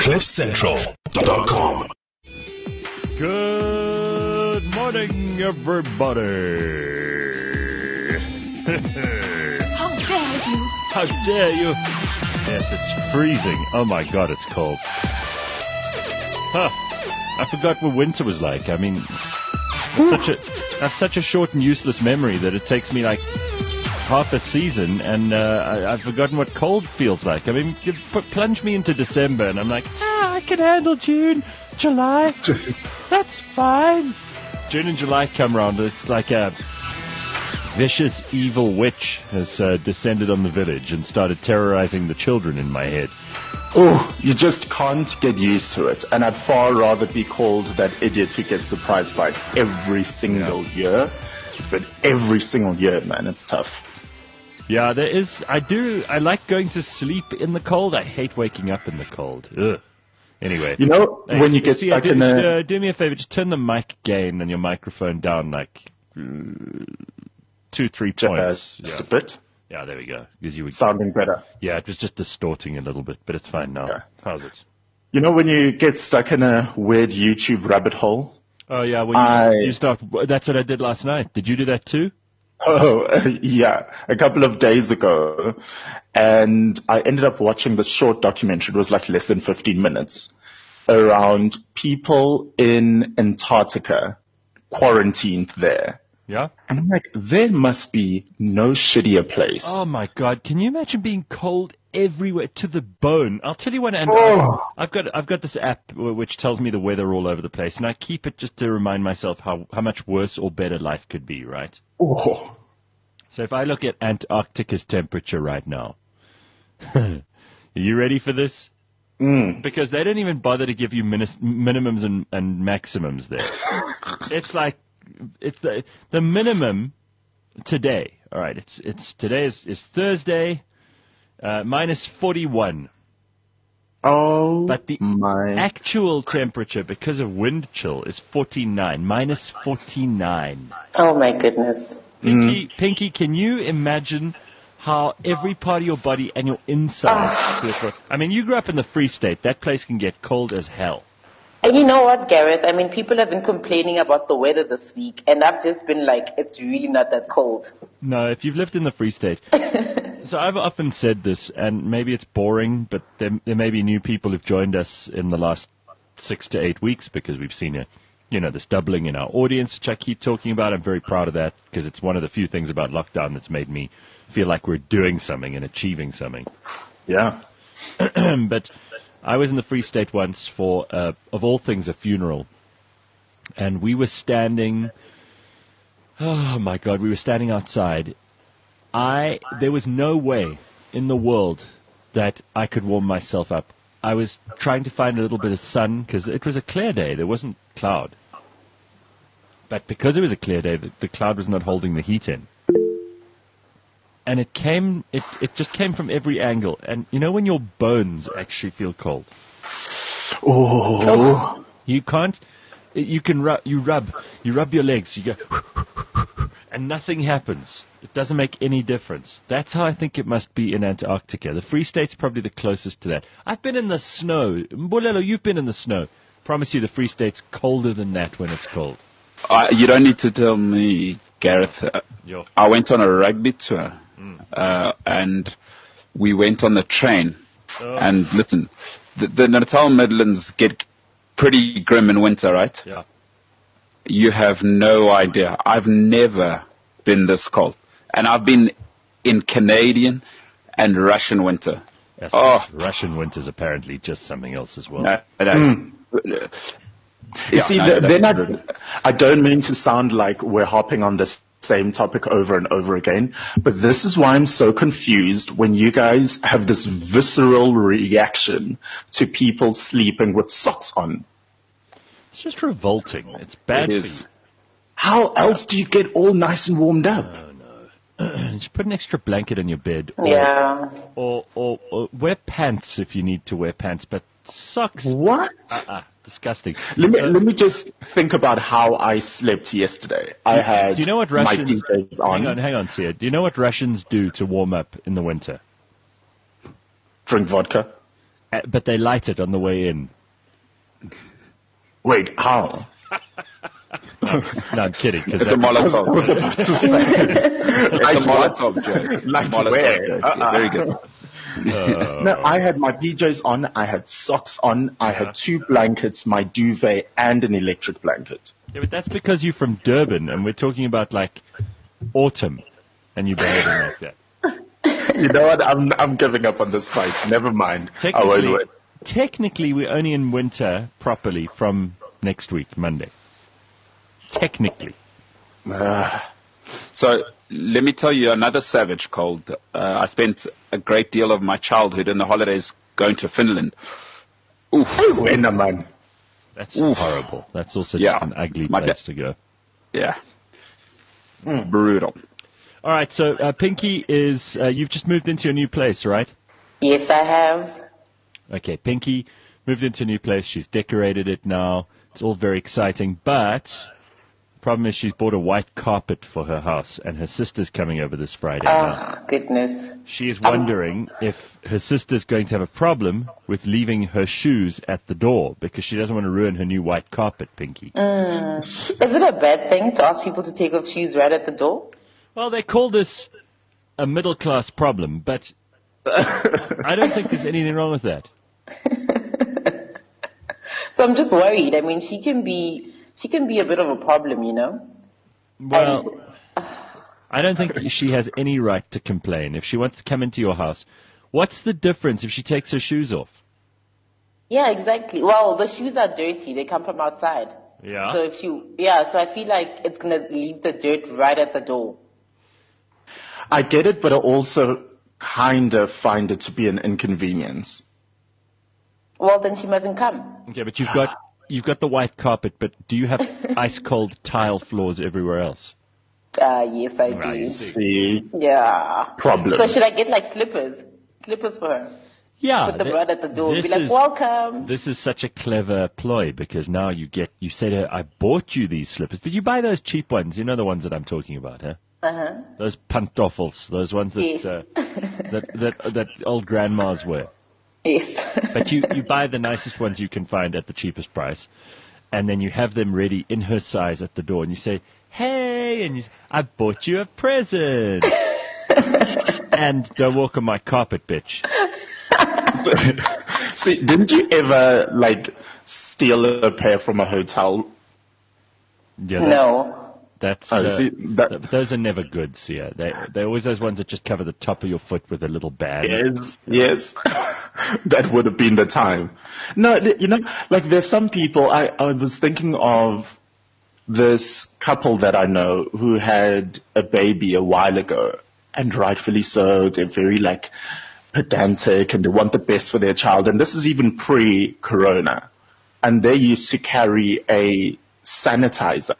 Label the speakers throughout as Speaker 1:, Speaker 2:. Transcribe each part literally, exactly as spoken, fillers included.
Speaker 1: cliff central dot com.
Speaker 2: Good morning, everybody.
Speaker 3: How dare you?
Speaker 2: How dare you? Yes, it's freezing. Oh my God, it's cold. Huh. I forgot what winter was like. I mean, I've such a, I have such a short and useless memory that it takes me like half a season, and uh, I, I've forgotten what cold feels like. I mean, you put, plunge me into December, and I'm like, ah, I can handle June, July. That's fine. June and July come round, it's like a vicious, evil witch has uh, descended on the village and started terrorizing the children in my head.
Speaker 4: Oh, you just can't get used to it. And I'd far rather be called that idiot who gets surprised by it every single yeah. year. But every single year, man, it's tough.
Speaker 2: Yeah, there is. I do. I like going to sleep in the cold. I hate waking up in the cold. Ugh. Anyway.
Speaker 4: You know, hey, when you get
Speaker 2: see,
Speaker 4: stuck
Speaker 2: do,
Speaker 4: in a...
Speaker 2: Uh, do me a favor. Just turn the mic gain and your microphone down like uh, two, three points.
Speaker 4: Just
Speaker 2: yeah.
Speaker 4: a bit?
Speaker 2: Yeah, there we go. Because you were
Speaker 4: sounding better.
Speaker 2: Yeah, it was just distorting a little bit, but it's fine now. Yeah. How's it?
Speaker 4: You know when you get stuck in a weird YouTube rabbit hole?
Speaker 2: Oh, yeah. When you,
Speaker 4: I...
Speaker 2: you start, that's what I did last night. Did you do that too?
Speaker 4: Oh, uh, yeah. A couple of days ago. And I ended up watching this short documentary. It was like less than fifteen minutes around people in Antarctica quarantined there.
Speaker 2: Yeah?
Speaker 4: And I'm like, there must be no shittier place.
Speaker 2: Oh, my God. Can you imagine being cold everywhere to the bone? I'll tell you what, and
Speaker 4: oh.
Speaker 2: I've got I've got this app which tells me the weather all over the place, and I keep it just to remind myself how, how much worse or better life could be, right?
Speaker 4: Oh.
Speaker 2: So if I look at Antarctica's temperature right now, are you ready for this?
Speaker 4: Mm.
Speaker 2: Because they don't even bother to give you minis- minimums and, and maximums there. It's like, it's the the minimum today. All right, it's it's today is, is Thursday, uh, minus forty-one.
Speaker 4: Oh,
Speaker 2: but the
Speaker 4: my.
Speaker 2: actual temperature because of wind chill is forty-nine, minus forty-nine.
Speaker 5: Oh my goodness.
Speaker 2: Pinky, mm. Pinky, can you imagine how every part of your body and your insides feel cold? I mean, you grew up in the Free State. That place can get cold as hell.
Speaker 5: And you know what, Gareth? I mean, people have been complaining about the weather this week, and I've just been like, it's really not that cold.
Speaker 2: No, if you've lived in the Free State. So I've often said this, and maybe it's boring, but there, there may be new people who've joined us in the last six to eight weeks because we've seen a, you know, this doubling in our audience, which I keep talking about. I'm very proud of that because it's one of the few things about lockdown that's made me feel like we're doing something and achieving something.
Speaker 4: Yeah.
Speaker 2: But I was in the Free State once for, uh, of all things, a funeral. And we were standing, oh my God, we were standing outside. I, there was no way in the world that I could warm myself up. I was trying to find a little bit of sun because it was a clear day. There wasn't cloud. But because it was a clear day, the, the cloud was not holding the heat in. And it came, it, it just came from every angle. And you know when your bones actually feel cold?
Speaker 4: Oh.
Speaker 2: You can't, you can rub, you rub, you rub your legs, you go, and nothing happens. It doesn't make any difference. That's how I think it must be in Antarctica. The Free State's probably the closest to that. I've been in the snow. Mbulelo, you've been in the snow. Promise you the Free State's colder than that when it's cold.
Speaker 6: Uh, you don't need to tell me, Gareth. Uh, I went on a rugby tour. Mm. Uh, and we went on the train. Oh. And listen, the, the Natal Midlands get pretty grim in winter, right?
Speaker 2: Yeah.
Speaker 6: You have no idea. I've never been this cold. And I've been in Canadian and Russian winter.
Speaker 2: Yes,
Speaker 6: oh.
Speaker 2: Russian winter's apparently just something else as well.
Speaker 6: No,
Speaker 4: mm. You
Speaker 6: yeah,
Speaker 4: see,
Speaker 6: no,
Speaker 4: the, then I, I don't mean to sound like we're hopping on this same topic over and over again, but this is why I'm so confused when you guys have this visceral reaction to people sleeping with socks on.
Speaker 2: It's just revolting. It's bad
Speaker 6: it
Speaker 2: for
Speaker 6: is.
Speaker 2: you.
Speaker 4: How else do you get all nice and warmed up?
Speaker 2: Oh, no. Just put an extra blanket on your bed. Or,
Speaker 5: yeah.
Speaker 2: Or, or, or wear pants if you need to wear pants, but socks.
Speaker 4: What?
Speaker 2: Uh-uh. Disgusting.
Speaker 4: Let me
Speaker 2: so,
Speaker 4: let me just think about how I slept yesterday. I had
Speaker 2: do you know what Russians,
Speaker 4: my P Js on.
Speaker 2: Hang on, hang on, Sia. Do you know what Russians do to warm up in the winter?
Speaker 4: Drink vodka.
Speaker 2: uh, but they light it on the way in.
Speaker 4: Wait, how?
Speaker 2: no, no, I'm kidding.
Speaker 6: It's that, a Molotov. I was about to say. It's a Molotov joke.
Speaker 4: Like Molotov
Speaker 6: where? Joke. Uh-uh. Yeah, very good.
Speaker 4: Uh, no, I had my P Js on, I had socks on, I had two blankets, my duvet, and an electric blanket.
Speaker 2: Yeah, but that's because you're from Durban, and we're talking about, like, autumn, and you're behaving like that.
Speaker 4: You know what? I'm I'm giving up on this fight. Never mind. I won't win.
Speaker 2: Technically, we're only in winter properly from next week, Monday. Technically.
Speaker 4: Uh.
Speaker 6: So let me tell you another savage cold. Uh, I spent a great deal of my childhood in the holidays going to Finland.
Speaker 4: Oof. Winter, man.
Speaker 2: That's Oof. horrible. That's also
Speaker 6: yeah.
Speaker 2: just an ugly my place da- to go.
Speaker 6: Yeah. Mm. Brutal.
Speaker 2: All right, so uh, Pinky is, uh, you've just moved into a new place, right?
Speaker 5: Yes, I have.
Speaker 2: Okay, Pinky moved into a new place. She's decorated it now. It's all very exciting, but the problem is she's bought a white carpet for her house, and her sister's coming over this Friday.
Speaker 5: Oh,
Speaker 2: now.
Speaker 5: goodness.
Speaker 2: She is wondering um, if her sister's going to have a problem with leaving her shoes at the door because she doesn't want to ruin her new white carpet, Pinky.
Speaker 5: Mm. Is it a bad thing to ask people to take off shoes right at the door?
Speaker 2: Well, they call this a middle-class problem, but I don't think there's anything wrong with that.
Speaker 5: So I'm just worried. I mean, she can be she can be a bit of a problem, you know?
Speaker 2: Well, and, I don't think she has any right to complain. If she wants to come into your house, what's the difference if she takes her shoes off?
Speaker 5: Yeah, exactly. Well, the shoes are dirty. They come from outside.
Speaker 2: Yeah.
Speaker 5: So if you, yeah, so I feel like it's going to leave the dirt right at the door.
Speaker 4: I get it, but I also kind of find it to be an inconvenience.
Speaker 5: Well, then she mustn't come.
Speaker 2: Okay, but you've got you've got the white carpet, but do you have ice cold tile floors everywhere else?
Speaker 5: Uh, yes, I do.
Speaker 2: I
Speaker 4: see.
Speaker 5: Yeah.
Speaker 4: Problem.
Speaker 5: So should I get like slippers? Slippers for her?
Speaker 2: Yeah.
Speaker 5: Put them th- right at the door and be like,
Speaker 2: is,
Speaker 5: welcome.
Speaker 2: This is such a clever ploy because now you get, you say to her, I bought you these slippers, but you buy those cheap ones. You know the ones that I'm talking about, huh?
Speaker 5: Uh-huh.
Speaker 2: Those pantoffels, those ones that,
Speaker 5: yes.
Speaker 2: uh, that, that, that old grandmas wear.
Speaker 5: Yes.
Speaker 2: But you, you buy the nicest ones you can find at the cheapest price, and then you have them ready in her size at the door, and you say, hey, and you say, I bought you a present. And don't walk on my carpet, bitch.
Speaker 4: See, didn't you ever, like, steal a pair from a hotel?
Speaker 2: Yeah, that,
Speaker 5: no.
Speaker 2: That's,
Speaker 4: oh,
Speaker 2: uh,
Speaker 4: see, that,
Speaker 2: th- those are never good, Sia. They, they're always those ones that just cover the top of your foot with a little band.
Speaker 4: Yes, yes. That would have been the time. No, you know, like there's some people, I, I was thinking of this couple that I know who had a baby a while ago, and rightfully so, they're very like pedantic and they want the best for their child, and this is even pre-corona, and they used to carry a sanitizer.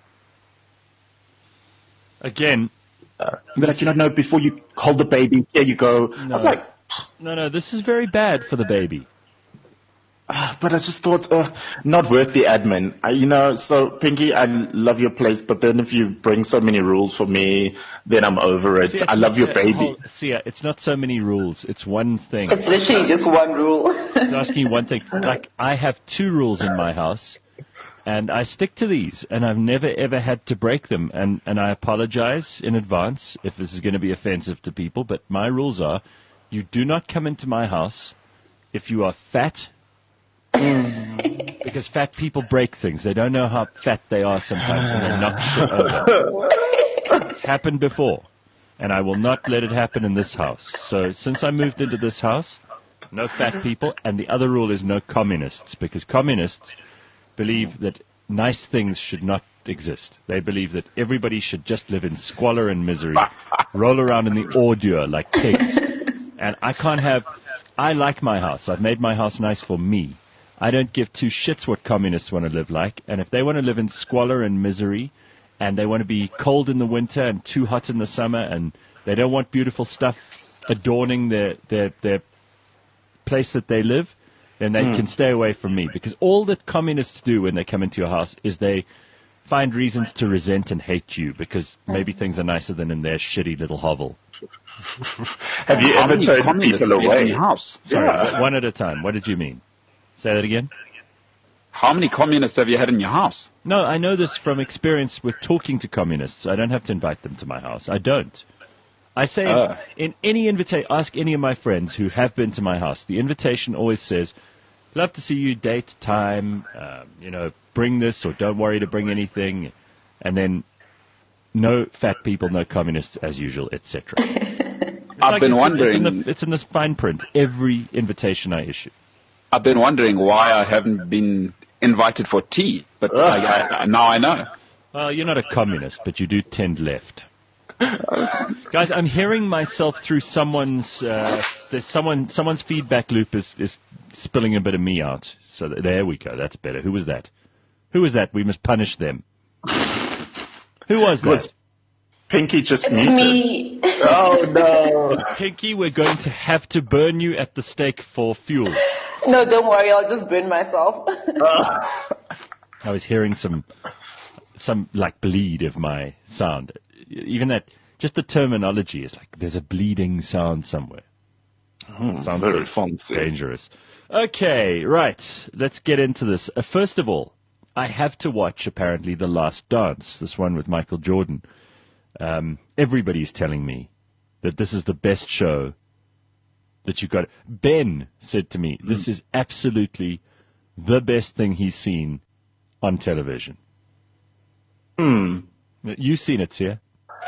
Speaker 2: Again,
Speaker 4: uh, like, you know, no, before you hold the baby, here you go.
Speaker 2: No,
Speaker 4: I was like,
Speaker 2: no, no, this is very bad for the baby.
Speaker 4: Uh, but I just thought, uh, not worth the admin. I, you know, so Pinky, I love your place, but then if you bring so many rules for me, then I'm over it.
Speaker 2: See,
Speaker 4: I love your baby.
Speaker 2: Hold, see, it's not so many rules. It's one thing.
Speaker 5: It's literally just one rule.
Speaker 2: I'm asking you one thing. Like, I have two rules in my house, and I stick to these, and I've never ever had to break them. And, and I apologize in advance if this is going to be offensive to people, but my rules are, you do not come into my house if you are fat, because fat people break things. They don't know how fat they are sometimes, and they knock shit over. It's happened before, and I will not let it happen in this house. So since I moved into this house, no fat people, and the other rule is no communists, because communists believe that nice things should not exist. They believe that everybody should just live in squalor and misery, roll around in the ordure like pigs. And I can't have, I like my house. I've made my house nice for me. I don't give two shits what communists want to live like. And if they want to live in squalor and misery, and they want to be cold in the winter and too hot in the summer, and they don't want beautiful stuff adorning their, their, their place that they live, then they mm. can stay away from me. Because all that communists do when they come into your house is they find reasons to resent and hate you because maybe things are nicer than in their shitty little hovel.
Speaker 4: Have you
Speaker 6: How
Speaker 4: ever
Speaker 6: many
Speaker 4: turned
Speaker 6: communists
Speaker 4: people
Speaker 6: have you had in
Speaker 4: away?
Speaker 6: your house?
Speaker 2: Sorry,
Speaker 4: Yeah.
Speaker 2: one at a time. What did you mean? Say that again?
Speaker 6: How many communists have you had in your house?
Speaker 2: No, I know this from experience with talking to communists. I don't have to invite them to my house. I don't. I say
Speaker 6: Uh.
Speaker 2: in any invitation, ask any of my friends who have been to my house. The invitation always says, love to see you, date, time, um, you know, bring this or don't worry to bring anything. And then no fat people, no communists as usual, et cetera.
Speaker 6: I've
Speaker 2: like
Speaker 6: been
Speaker 2: it's
Speaker 6: wondering.
Speaker 2: In, it's, in the, it's in this fine print, every invitation I issue.
Speaker 6: I've been wondering why I haven't been invited for tea, but I, I, now I know.
Speaker 2: Well, you're not a communist, but you do tend left. Guys, I'm hearing myself through someone's uh, there's someone someone's feedback loop is, is spilling a bit of me out. So th- there we go. That's better. Who was that? Who was that? We must punish them. Who was that?
Speaker 4: Was Pinky just muted?
Speaker 5: Me.
Speaker 4: Oh no!
Speaker 2: Pinky, we're going to have to burn you at the stake for fuel.
Speaker 5: No, don't worry. I'll just burn myself.
Speaker 2: I was hearing some some like bleed of my sound. Even that, just the terminology is like there's a bleeding sound somewhere.
Speaker 4: Hmm,
Speaker 2: Sounds
Speaker 4: very
Speaker 2: so
Speaker 4: fancy.
Speaker 2: dangerous. Okay, right. Let's get into this. Uh, first of all, I have to watch apparently The Last Dance, this one with Michael Jordan. Um, everybody's telling me that this is the best show that you've got. Ben said to me, this is absolutely the best thing he's seen on television.
Speaker 4: Hmm.
Speaker 2: You've seen it, Sia.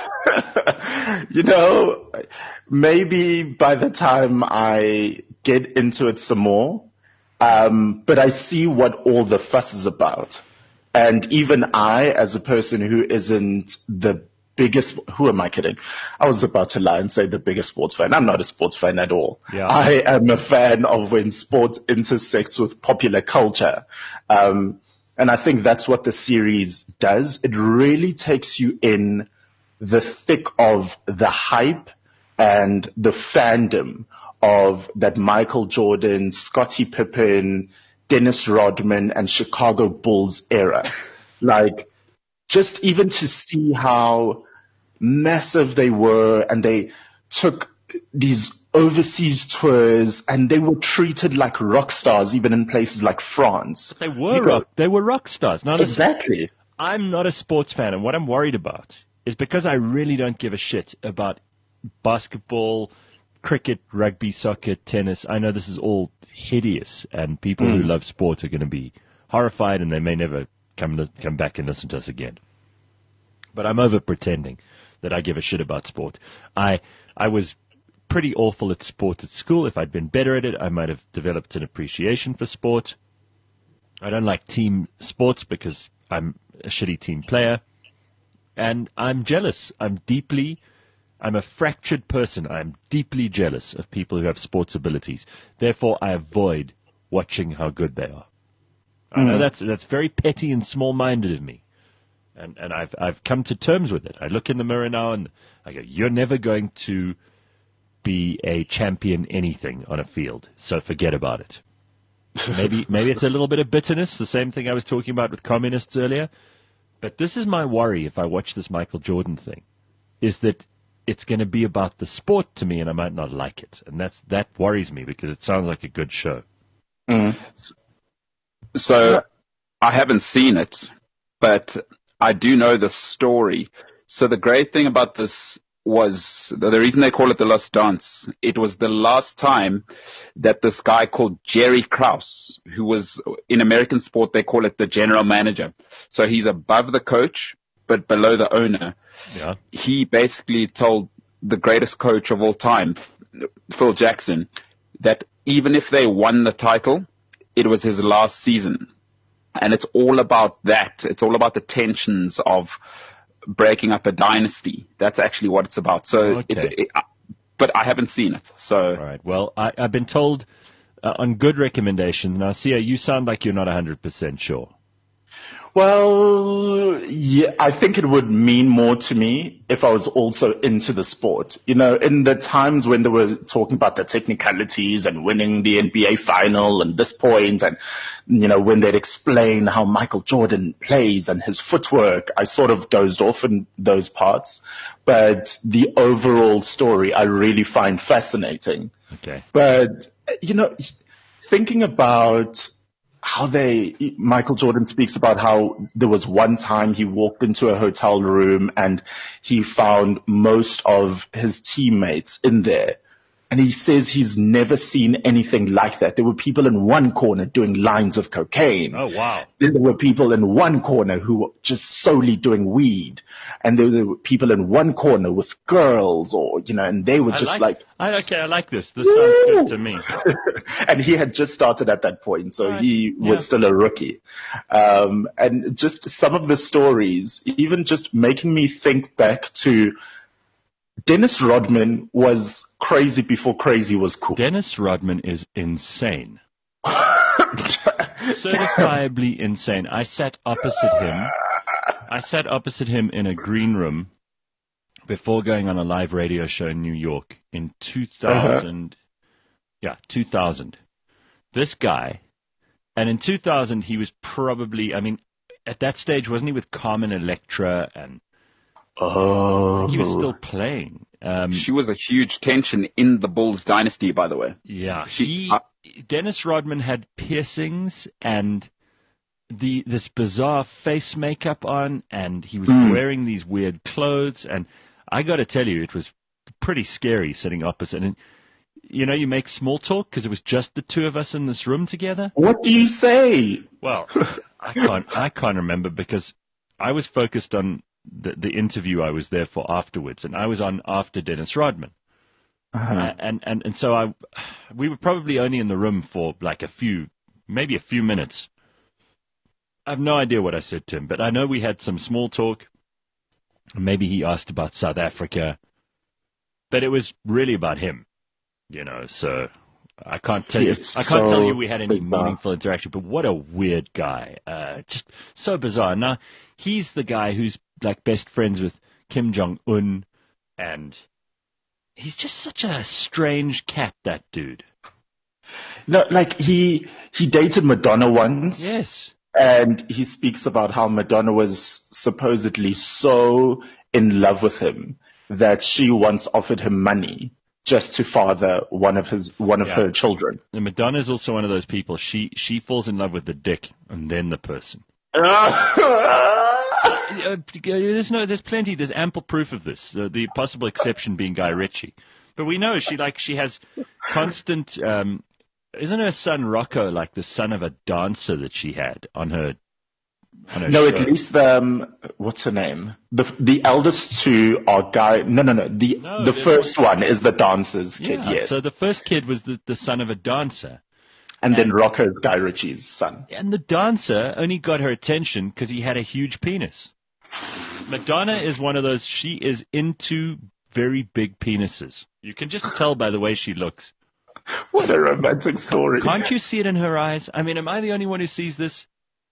Speaker 4: You know, maybe by the time I get into it some more, um, but I see what all the fuss is about. And even I, as a person who isn't the biggest, who am I kidding? I was about to lie and say the biggest sports fan. I'm not a sports fan at all.
Speaker 2: Yeah.
Speaker 4: I am a fan of when sport intersects with popular culture. Um, and I think that's what the series does. It really takes you in the thick of the hype and the fandom of that Michael Jordan, Scottie Pippen, Dennis Rodman, and Chicago Bulls era. Like, just even to see how massive they were, and they took these overseas tours, and they were treated like rock stars, even in places like France.
Speaker 2: They were
Speaker 4: You go,
Speaker 2: rock, they were rock stars. Now, listen,
Speaker 4: exactly.
Speaker 2: I'm not a sports fan, and what I'm worried about is because I really don't give a shit about basketball, cricket, rugby, soccer, tennis. I know this is all hideous, and people
Speaker 4: Mm.
Speaker 2: who love sport are going to be horrified, and they may never come to, come back and listen to us again. But I'm over pretending that I give a shit about sport. I I was pretty awful at sport at school. If I'd been better at it, I might have developed an appreciation for sport. I don't like team sports because I'm a shitty team player. And I'm jealous. I'm deeply, I'm a fractured person. I'm deeply jealous of people who have sports abilities. Therefore, I avoid watching how good they are. I know that's that's very petty and small-minded of me. And and I've I've come to terms with it. I look in the mirror now and I go, you're never going to be a champion anything on a field, so forget about it. Maybe maybe it's a little bit of bitterness, the same thing I was talking about with communists earlier. But this is my worry if I watch this Michael Jordan thing, is that it's going to be about the sport to me and I might not like it. And that's that worries me because it sounds like a good show.
Speaker 4: Mm.
Speaker 6: So I haven't seen it, but I do know the story. So the great thing about this was the reason they call it The Last Dance. It was the last time that this guy called Jerry Krause, who was in American sport, they call it the general manager. So he's above the coach, but below the owner.
Speaker 2: Yeah.
Speaker 6: He basically told the greatest coach of all time, Phil Jackson, that even if they won the title, it was his last season. And it's all about that. It's all about the tensions of breaking up a dynasty. That's actually what it's about. So,
Speaker 2: Okay.
Speaker 6: it's, it, but I haven't seen it. So,
Speaker 2: All right. Well, I, I've been told uh, on good recommendation. Now, Sia, you sound like you're not one hundred percent sure.
Speaker 4: Well, yeah, I think it would mean more to me if I was also into the sport. You know, in the times when they were talking about the technicalities and winning the N B A final and this point, and, you know, when they'd explain how Michael Jordan plays and his footwork, I sort of dozed off in those parts. But the overall story I really find fascinating.
Speaker 2: Okay.
Speaker 4: But, you know, thinking about how they, Michael Jordan speaks about how there was one time he walked into a hotel room and he found most of his teammates in there. And he says he's never seen anything like that. There were people in one corner doing lines of cocaine.
Speaker 2: Oh, wow.
Speaker 4: There were people in one corner who were just solely doing weed. And there were people in one corner with girls or, you know, and they were
Speaker 2: I
Speaker 4: just
Speaker 2: like,
Speaker 4: like,
Speaker 2: I, okay, I like this. This sounds good to me.
Speaker 4: And he had just started at that point, so
Speaker 2: right.
Speaker 4: he was
Speaker 2: yeah.
Speaker 4: still a rookie. Um, and just some of the stories, even just making me think back to Dennis Rodman was crazy before crazy was cool.
Speaker 2: Dennis Rodman is insane. Certifiably insane. I sat opposite him. I sat opposite him in a green room before going on a live radio show in New York in two thousand. Uh-huh. Yeah, two thousand. This guy, and in two thousand he was probably, I mean, at that stage, wasn't he with Carmen Electra and
Speaker 4: Oh.
Speaker 2: he was still playing. Um,
Speaker 6: she was a huge tension in the Bulls dynasty, by the way.
Speaker 2: Yeah.
Speaker 6: She,
Speaker 2: he,
Speaker 6: uh,
Speaker 2: Dennis Rodman had piercings and the this bizarre face makeup on, and he was
Speaker 4: mm.
Speaker 2: wearing these weird clothes. And I got to tell you, it was pretty scary sitting opposite. And, you know, you make small talk because it was just the two of us in this room together.
Speaker 4: What do you say?
Speaker 2: Well, I can't, I can't remember because I was focused on the, the interview I was there for afterwards, and I was on after Dennis Rodman.
Speaker 4: Uh-huh.
Speaker 2: Uh, and, and, and so I, we were probably only in the room for like a few, maybe a few minutes. I have no idea what I said to him, but I know we had some small talk. Maybe he asked about South Africa, but it was really about him, you know, so I can't tell you, I can't tell you we had any
Speaker 4: bizarre.
Speaker 2: meaningful interaction, but what a weird guy. Uh, just so bizarre. Now, he's the guy who's like best friends with Kim Jong-un, and he's just such a strange cat, that dude.
Speaker 4: No, like he, he dated Madonna once.
Speaker 2: Yes.
Speaker 4: And he speaks about how Madonna was supposedly so in love with him that she once offered him money just to father one of his one of
Speaker 2: Yeah.
Speaker 4: her children.
Speaker 2: And Madonna's also one of those people. She she falls in love with the dick and then the person. Uh, there's no, there's plenty, there's ample proof of this. The, the possible exception being Guy Ritchie, but we know she like she has constant. Um, isn't her son Rocco like the son of a dancer that she had on her? On her
Speaker 4: No,
Speaker 2: show?
Speaker 4: at least the um, what's her name? The the eldest two are Guy. No, no, no. The
Speaker 2: No,
Speaker 4: the
Speaker 2: there's-
Speaker 4: first one is the dancer's kid.
Speaker 2: Yeah,
Speaker 4: Yes,
Speaker 2: so the first kid was the, the son of a dancer.
Speaker 4: and then Rocco is Guy Ritchie's son.
Speaker 2: And the dancer only got her attention because he had a huge penis. Madonna is one of those, she is into very big penises. You can just tell by the way she looks.
Speaker 4: What a romantic story.
Speaker 2: Can't you see it in her eyes? I mean, am I the only one who sees this?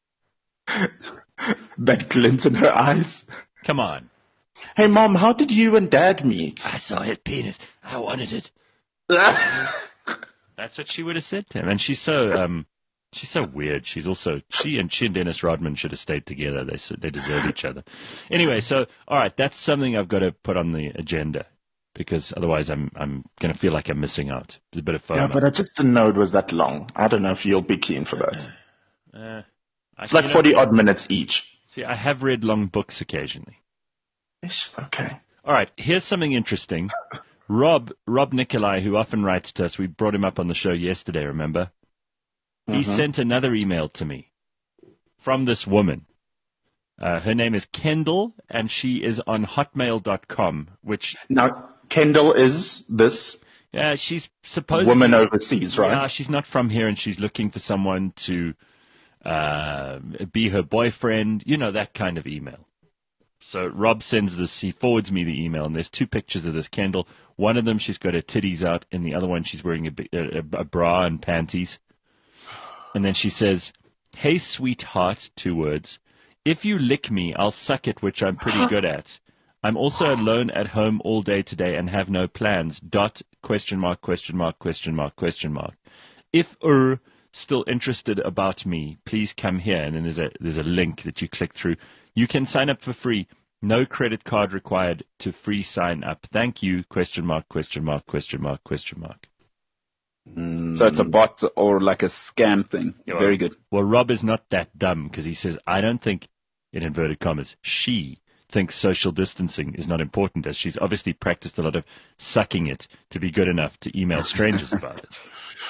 Speaker 4: That glint in her eyes.
Speaker 2: Come on.
Speaker 4: Hey, Mom, how did you and Dad meet?
Speaker 2: I saw his penis. I wanted it. That's what she would have said to him. And she's so, um, she's so weird. She's also, she and, she and Dennis Rodman should have stayed together. They, they deserve each other. Anyway, so, all right, that's something I've got to put on the agenda, because otherwise I'm I'm going to feel like I'm missing out. There's a bit of FOMO.
Speaker 4: Yeah, but I just didn't know it was that long. I don't know if you'll be keen for that.
Speaker 2: Uh, I,
Speaker 4: It's like
Speaker 2: you know,
Speaker 4: forty odd minutes each.
Speaker 2: See, I have read long books occasionally.
Speaker 4: Ish, okay.
Speaker 2: All right, here's something interesting. Rob, Rob Nikolai, who often writes to us, we brought him up on the show yesterday, remember? He
Speaker 4: Mhm.
Speaker 2: sent another email to me from this woman. Uh, her name is Kendall, and she is on hotmail dot com, which,
Speaker 4: Now, Kendall is this
Speaker 2: uh, she's supposed
Speaker 4: woman overseas, right?
Speaker 2: Yeah, she's not from here, and she's looking for someone to uh, be her boyfriend, you know, that kind of email. So Rob sends this, he forwards me the email, and there's two pictures of this Kendall. One of them, she's got her titties out, and the other one, she's wearing a, bi- a, a bra and panties. And then she says, hey, sweetheart, two words. If you lick me, I'll suck it, which I'm pretty good at. I'm also alone at home all day today and have no plans. Dot, question mark, question mark, question mark, question mark. If you're still interested about me, please come here. And then there's a, there's a link that you click through. You can sign up for free. No credit card required to free sign up. Thank you, question mark, question mark, question mark, question mark.
Speaker 6: Mm. So it's a bot or like a scam thing. Yeah, well, Very good.
Speaker 2: Well, Rob is not that dumb because he says, I don't think, in inverted commas, she thinks social distancing is not important, as she's obviously practiced a lot of sucking it to be good enough to email strangers about it.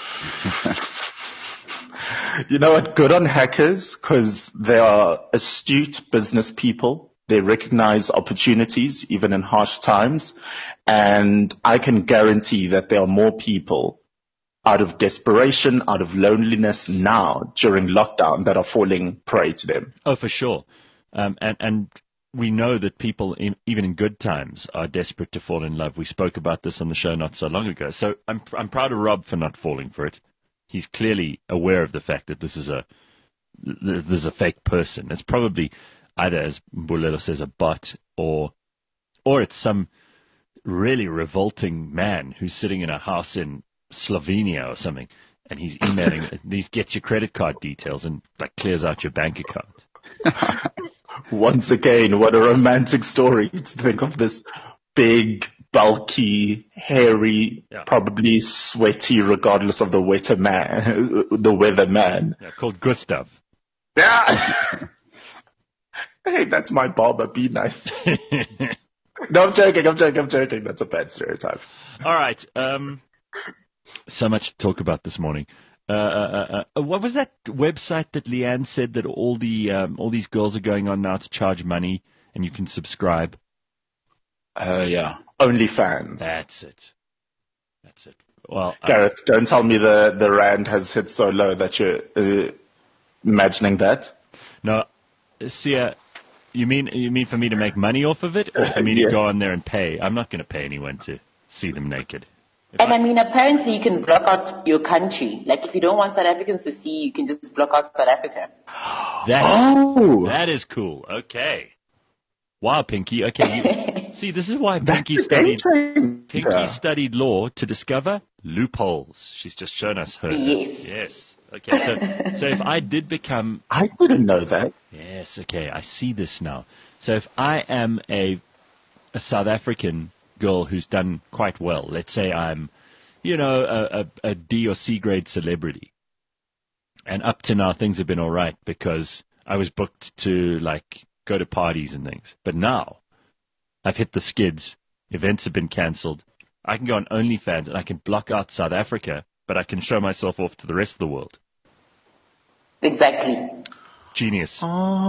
Speaker 4: You know what? Good on hackers, because they are astute business people. They recognize opportunities even in harsh times. And I can guarantee that there are more people out of desperation, out of loneliness now during lockdown that are falling prey to them.
Speaker 2: Oh, for sure. Um, and, and we know that people, in, even in good times, are desperate to fall in love. We spoke about this on the show not so long ago. So I'm, I'm proud of Rob for not falling for it. He's clearly aware of the fact that this is a, this is a fake person. It's probably either, as Mbulelo says, a bot, or, or it's some really revolting man who's sitting in a house in Slovenia or something, and he's emailing, these gets your credit card details and like clears out your bank account.
Speaker 4: Once again, what a romantic story to think of this big, bulky, hairy, yeah. probably sweaty, regardless of the weather man, the weather man.
Speaker 2: Yeah, called Gustav.
Speaker 4: Yeah. Hey, that's my barber. Be nice. No, I'm joking. I'm joking. I'm joking. That's a bad stereotype.
Speaker 2: All right. Um, so much to talk about this morning. Uh, uh, uh, what was that website that Leanne said that all the um, all these girls are going on now to charge money and you can subscribe?
Speaker 6: Uh, yeah.
Speaker 4: OnlyFans.
Speaker 2: That's it. That's it. Well,
Speaker 4: Gareth, uh, don't tell me the, the rand has hit so low that you're uh, imagining that.
Speaker 2: No, Sia, you mean you mean for me to make money off of it, or for me yes. to go on there and pay? I'm not going to pay anyone to see them naked.
Speaker 5: If and I, I mean, apparently you can block out your country. Like, if you don't want South Africans to see, you can just block out South Africa.
Speaker 2: That,
Speaker 4: oh!
Speaker 2: That is cool. Okay. Wow, Pinky. Okay. You, see, this is why Pinky studied, Pinky studied law to discover loopholes. She's just shown us her.
Speaker 5: Yes.
Speaker 2: Yes. Okay. So, so if I did become.
Speaker 4: I didn't know that.
Speaker 2: Yes. Okay. I see this now. So if I am a, a South African girl who's done quite well. Let's say I'm, you know, a, a, a D or C grade celebrity. And up to now, things have been all right because I was booked to, like, go to parties and things. But now, I've hit the skids. Events have been cancelled. I can go on OnlyFans and I can block out South Africa, but I can show myself off to the rest of the world.
Speaker 5: Exactly.
Speaker 2: Genius.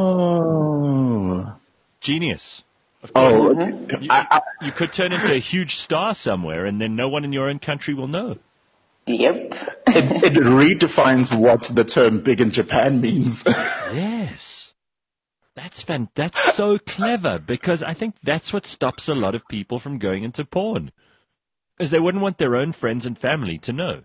Speaker 4: Oh.
Speaker 2: Genius. Of
Speaker 4: course. Oh,
Speaker 2: you, I, I, you could turn into a huge star somewhere, and then no one in your own country will know.
Speaker 5: Yep.
Speaker 4: it, it redefines what the term "big in Japan" means.
Speaker 2: Yes, that's fan- That's so clever, because I think that's what stops a lot of people from going into porn, is they wouldn't want their own friends and family to know.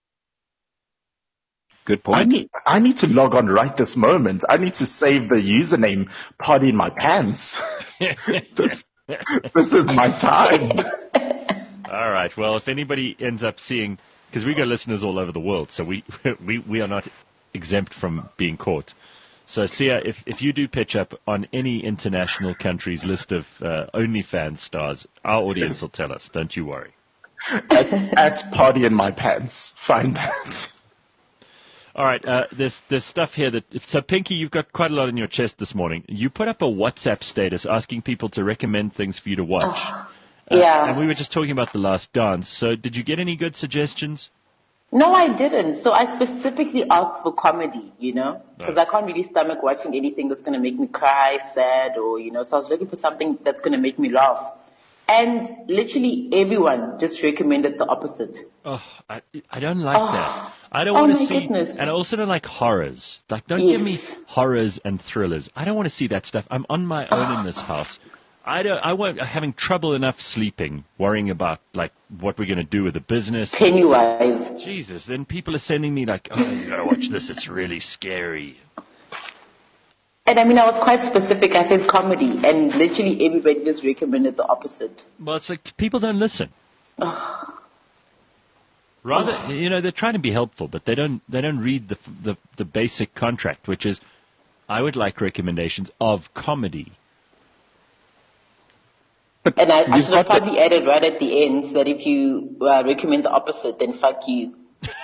Speaker 6: Good point.
Speaker 4: I need, I need to log on right this moment. I need to save the username "Party in My Pants." this, this is my time.
Speaker 2: All right. Well, if anybody ends up seeing, because we got listeners all over the world, so we we we are not exempt from being caught. So, Sia, if if you do pitch up on any international country's list of uh, OnlyFans stars, our audience yes. will tell us. Don't you worry.
Speaker 4: At, at Party in My Pants. Find that.
Speaker 2: All right, uh, there's there's stuff here that so Pinky, you've got quite a lot on your chest this morning. You put up a WhatsApp status asking people to recommend things for you to watch.
Speaker 5: Oh, yeah.
Speaker 2: Uh, and we were just talking about The Last Dance. So did you get any good suggestions?
Speaker 5: No, I didn't. So I specifically asked for comedy, you know, because oh. I can't really stomach watching anything that's going to make me cry, sad, or you know. So I was looking for something that's going to make me laugh. And literally everyone just recommended the opposite.
Speaker 2: Oh, I, I don't like
Speaker 5: oh.
Speaker 2: that. I don't
Speaker 5: oh
Speaker 2: want to see,
Speaker 5: goodness.
Speaker 2: and I also don't like horrors. Like, don't
Speaker 5: yes.
Speaker 2: give me horrors and thrillers. I don't want to see that stuff. I'm on my own oh. in this house. I don't. I won't. I'm having trouble enough sleeping, worrying about like what we're going to do with the business.
Speaker 5: Pennywise.
Speaker 2: Jesus. Then people are sending me like, oh, you got to watch this. It's really scary.
Speaker 5: And I mean, I was quite specific. I said comedy, and literally everybody just recommended the opposite.
Speaker 2: Well, it's like people don't listen. Rather, you know, they're trying to be helpful, but they don't. They don't read the the the basic contract, which is, I would like recommendations of comedy.
Speaker 5: But and I, I should have probably the... added right at the end that if you uh, recommend the opposite, then fuck you.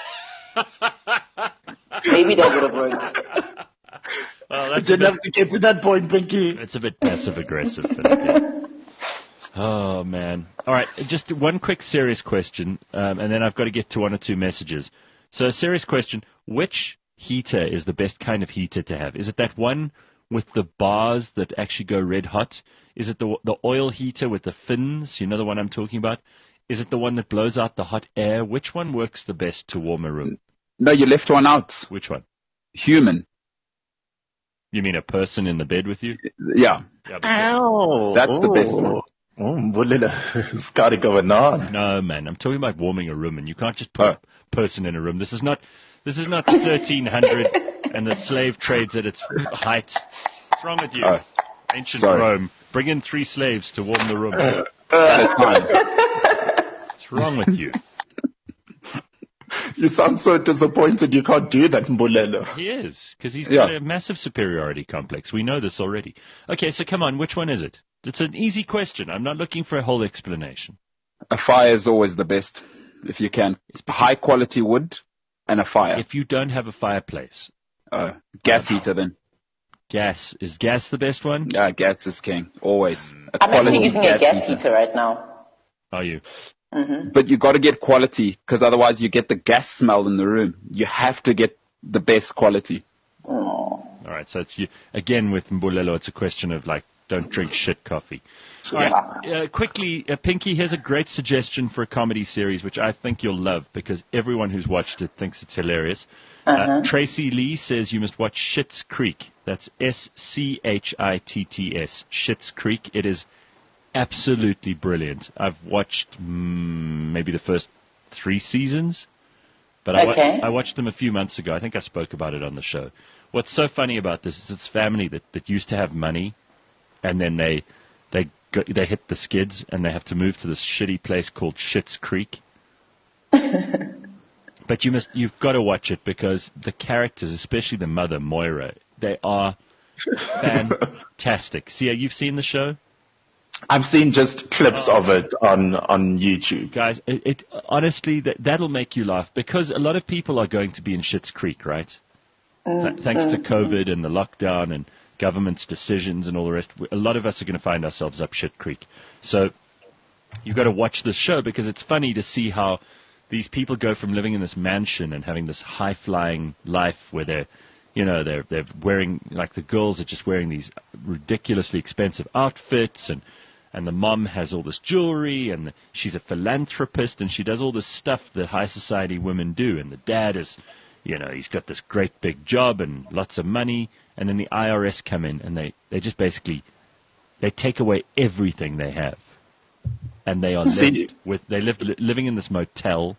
Speaker 5: Maybe that would have worked.
Speaker 4: Well, that's didn't bit, have to get to that point, Pinky.
Speaker 2: It's a bit passive aggressive. Yeah. Oh man! All right, just one quick serious question, um, and then I've got to get to one or two messages. So, a serious question: which heater is the best kind of heater to have? Is it that one with the bars that actually go red hot? Is it the the oil heater with the fins? You know the one I'm talking about? Is it the one that blows out the hot air? Which one works the best to warm a room?
Speaker 6: No, you left one out.
Speaker 2: Which one?
Speaker 6: Human.
Speaker 2: You mean a person in the bed with you?
Speaker 6: Yeah.
Speaker 2: yeah
Speaker 4: Ow.
Speaker 6: That's
Speaker 4: oh.
Speaker 6: the best one.
Speaker 4: Oh, Mbulelo, it's got to going on.
Speaker 2: No, man. I'm talking about warming a room, and you can't just put oh. a person in a room. This is not, this is not thirteen hundred and the slave trade's at its height. What's wrong with you? Oh. Ancient Sorry. Rome. Bring in three slaves to warm the room.
Speaker 6: Uh, uh,
Speaker 2: What's wrong with you?
Speaker 4: You sound so disappointed you can't do that, Mbulelo.
Speaker 2: He is, because he's got yeah. a massive superiority complex. We know this already. Okay, so come on, which one is it? It's an easy question. I'm not looking for a whole explanation.
Speaker 6: A fire is always the best, if you can. It's high quality wood and a fire.
Speaker 2: If you don't have a fireplace.
Speaker 6: Uh, gas heater then.
Speaker 2: Gas. Is gas the best one?
Speaker 6: Yeah, gas is king. Always.
Speaker 5: A I'm actually using gas a gas heater. heater right now.
Speaker 2: Are you?
Speaker 5: Mm-hmm.
Speaker 6: But you got to get quality, because otherwise you get the gas smell in the room. You have to get the best quality.
Speaker 5: Oh.
Speaker 2: All right, so it's you again with Mbulelo. It's a question of like, don't drink shit coffee. All right, uh, quickly, uh, Pinky, here's a great suggestion for a comedy series, which I think you'll love because everyone who's watched it thinks it's hilarious.
Speaker 5: Uh-huh.
Speaker 2: Uh, Tracy Lee says you must watch Schitt's Creek. That's S C H I T T S. Schitt's Creek. It is absolutely brilliant. I've watched mm, maybe the first three seasons, but I,
Speaker 5: okay.
Speaker 2: wa- I watched them a few months ago. I think I spoke about it on the show. What's so funny about this is it's family that, that used to have money, and then they they go, they hit the skids, and they have to move to this shitty place called Schitt's Creek. But you must you've got to watch it because the characters, especially the mother Moira, they are fantastic. See, you've seen the show?
Speaker 4: I've seen just clips
Speaker 2: oh.
Speaker 4: of it on, on YouTube.
Speaker 2: Guys, it, it honestly, that, that'll make you laugh because a lot of people are going to be in Schitt's Creek, right?
Speaker 5: Mm,
Speaker 2: Th- thanks
Speaker 5: mm,
Speaker 2: to COVID and the lockdown and government's decisions and all the rest. A lot of us are going to find ourselves up Schitt Creek. So you've got to watch this show because it's funny to see how these people go from living in this mansion and having this high-flying life where they're, you know, they're they're wearing, like the girls are just wearing these ridiculously expensive outfits, and and the mom has all this jewelry, and the, she's a philanthropist, and she does all this stuff that high society women do, and the dad is, you know, he's got this great big job and lots of money, and then the I R S come in, and they, they just basically, they take away everything they have. And they are lived with, they live li- living in this motel,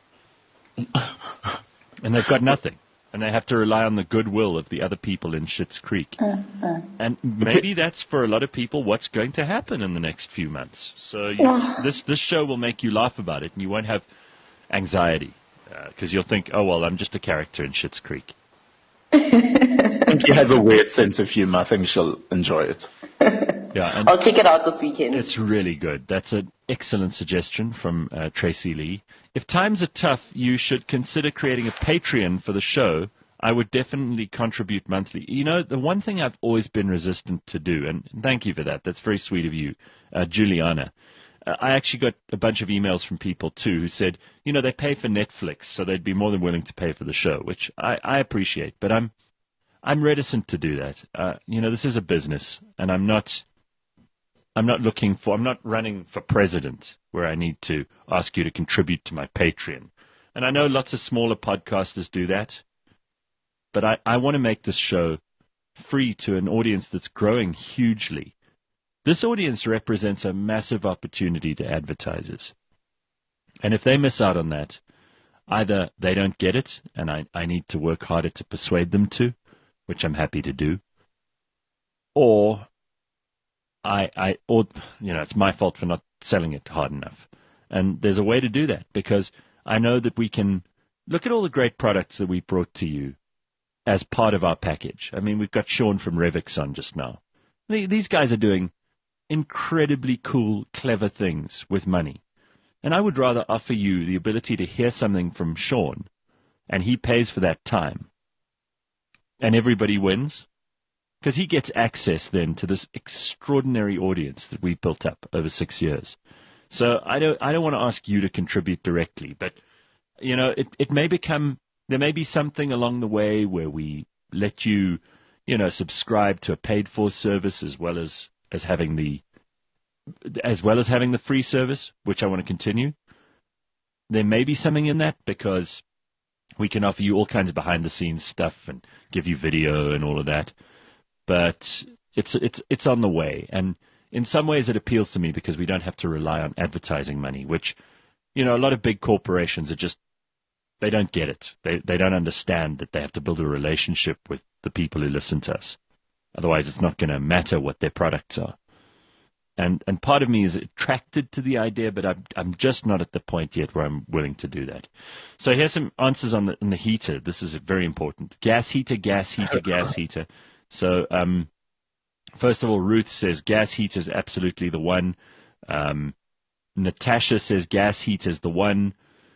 Speaker 2: and they've got nothing. And they have to rely on the goodwill of the other people in Schitt's Creek.
Speaker 5: Uh-huh.
Speaker 2: And maybe that's for a lot of people what's going to happen in the next few months. So you, this this show will make you laugh about it, and you won't have anxiety because uh, you'll think, oh, well, I'm just a character in Schitt's Creek.
Speaker 4: I think he has a weird sense of humor. I think she'll enjoy it.
Speaker 2: Yeah, and
Speaker 5: I'll check it out this weekend.
Speaker 2: It's really good. That's an excellent suggestion from uh, Tracy Lee. If times are tough, you should consider creating a Patreon for the show. I would definitely contribute monthly. You know, the one thing I've always been resistant to do, and thank you for that. That's very sweet of you, uh, Juliana. Uh, I actually got a bunch of emails from people, too, who said, you know, they pay for Netflix, so they'd be more than willing to pay for the show, which I, I appreciate. But I'm I'm reticent to do that. Uh, you know, this is a business, and I'm not... I'm not looking for, I'm not running for president where I need to ask you to contribute to my Patreon. And I know lots of smaller podcasters do that, but I, I want to make this show free to an audience that's growing hugely. This audience represents a massive opportunity to advertisers. And if they miss out on that, either they don't get it, and I, I need to work harder to persuade them to, which I'm happy to do, or I, I, or, you know, it's my fault for not selling it hard enough. And there's a way to do that, because I know that we can look at all the great products that we brought to you as part of our package. I mean, we've got Sean from Revix on just now. These guys are doing incredibly cool, clever things with money. And I would rather offer you the ability to hear something from Sean, and he pays for that time, and everybody wins, because he gets access then to this extraordinary audience that we've built up over six years. So I don't, I don't want to ask you to contribute directly, but, you know, it, it may become, there may be something along the way where we let you, you know, subscribe to a paid-for service as well as, as having the, as well as having the free service, which I want to continue. There may be something in that, because we can offer you all kinds of behind-the-scenes stuff and give you video and all of that. But it's it's it's on the way, and in some ways it appeals to me because we don't have to rely on advertising money, which, you know, a lot of big corporations are just, they don't get it. They they don't understand that they have to build a relationship with the people who listen to us. Otherwise, it's not going to matter what their products are. And and part of me is attracted to the idea, but I'm I'm just not at the point yet where I'm willing to do that. So here's some answers on the on the heater. This is very important. Gas heater, gas heater, gas heater. So um, first of all, Ruth says gas heater is absolutely the one. Um, Natasha says gas heater is the one.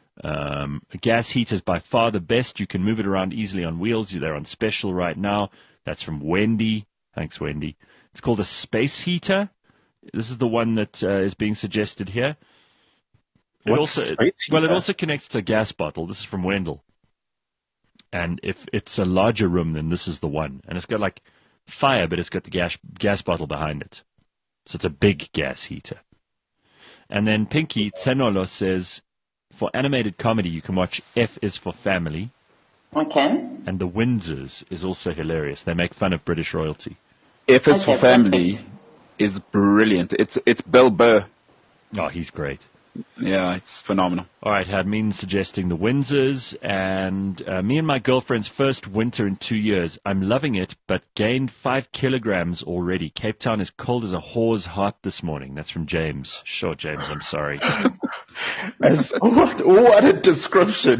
Speaker 2: Um, gas heater is by far the best. You can move it around easily on wheels. They're on special right now. That's from Wendy. Thanks, Wendy. It's called a space heater. This is the one that uh, is being suggested here. It
Speaker 4: What's
Speaker 2: also,
Speaker 4: space
Speaker 2: it, well, it
Speaker 4: heater?
Speaker 2: also connects to a gas bottle. This is from Wendell. And if it's a larger room, then this is the one. And it's got like fire, but it's got the gas gas bottle behind it. So it's a big gas heater. And then Pinky Tsenolo says, for animated comedy, you can watch F is for Family.
Speaker 5: Okay.
Speaker 2: And The Windsors is also hilarious. They make fun of British royalty.
Speaker 6: F is
Speaker 5: Okay,
Speaker 6: for Family
Speaker 5: perfect.
Speaker 6: is brilliant. It's it's Bill Burr.
Speaker 2: Oh, he's great.
Speaker 6: Yeah, it's phenomenal.
Speaker 2: All right, Hadmin suggesting The Windsors, and uh, me and my girlfriend's first winter in two years. I'm loving it, but gained five kilograms already. Cape Town is cold as a whore's heart this morning. That's from James. Sure, James, I'm sorry.
Speaker 4: As, what, what a description.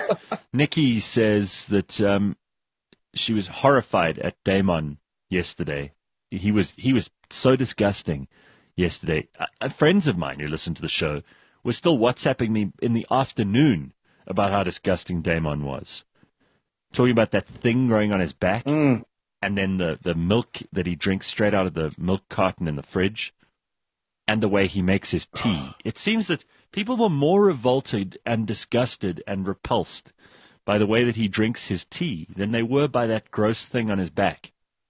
Speaker 2: Nikki says that um, she was horrified at Damon yesterday. He was he was so disgusting yesterday. Uh, friends of mine who listen to the show were still WhatsApping me in the afternoon about how disgusting Damon was. Talking about that thing growing on his back,
Speaker 4: Mm.
Speaker 2: and then the, the milk that he drinks straight out of the milk carton in the fridge, and the way he makes his tea. It seems that people were more revolted and disgusted and repulsed by the way that he drinks his tea than they were by that gross thing on his back.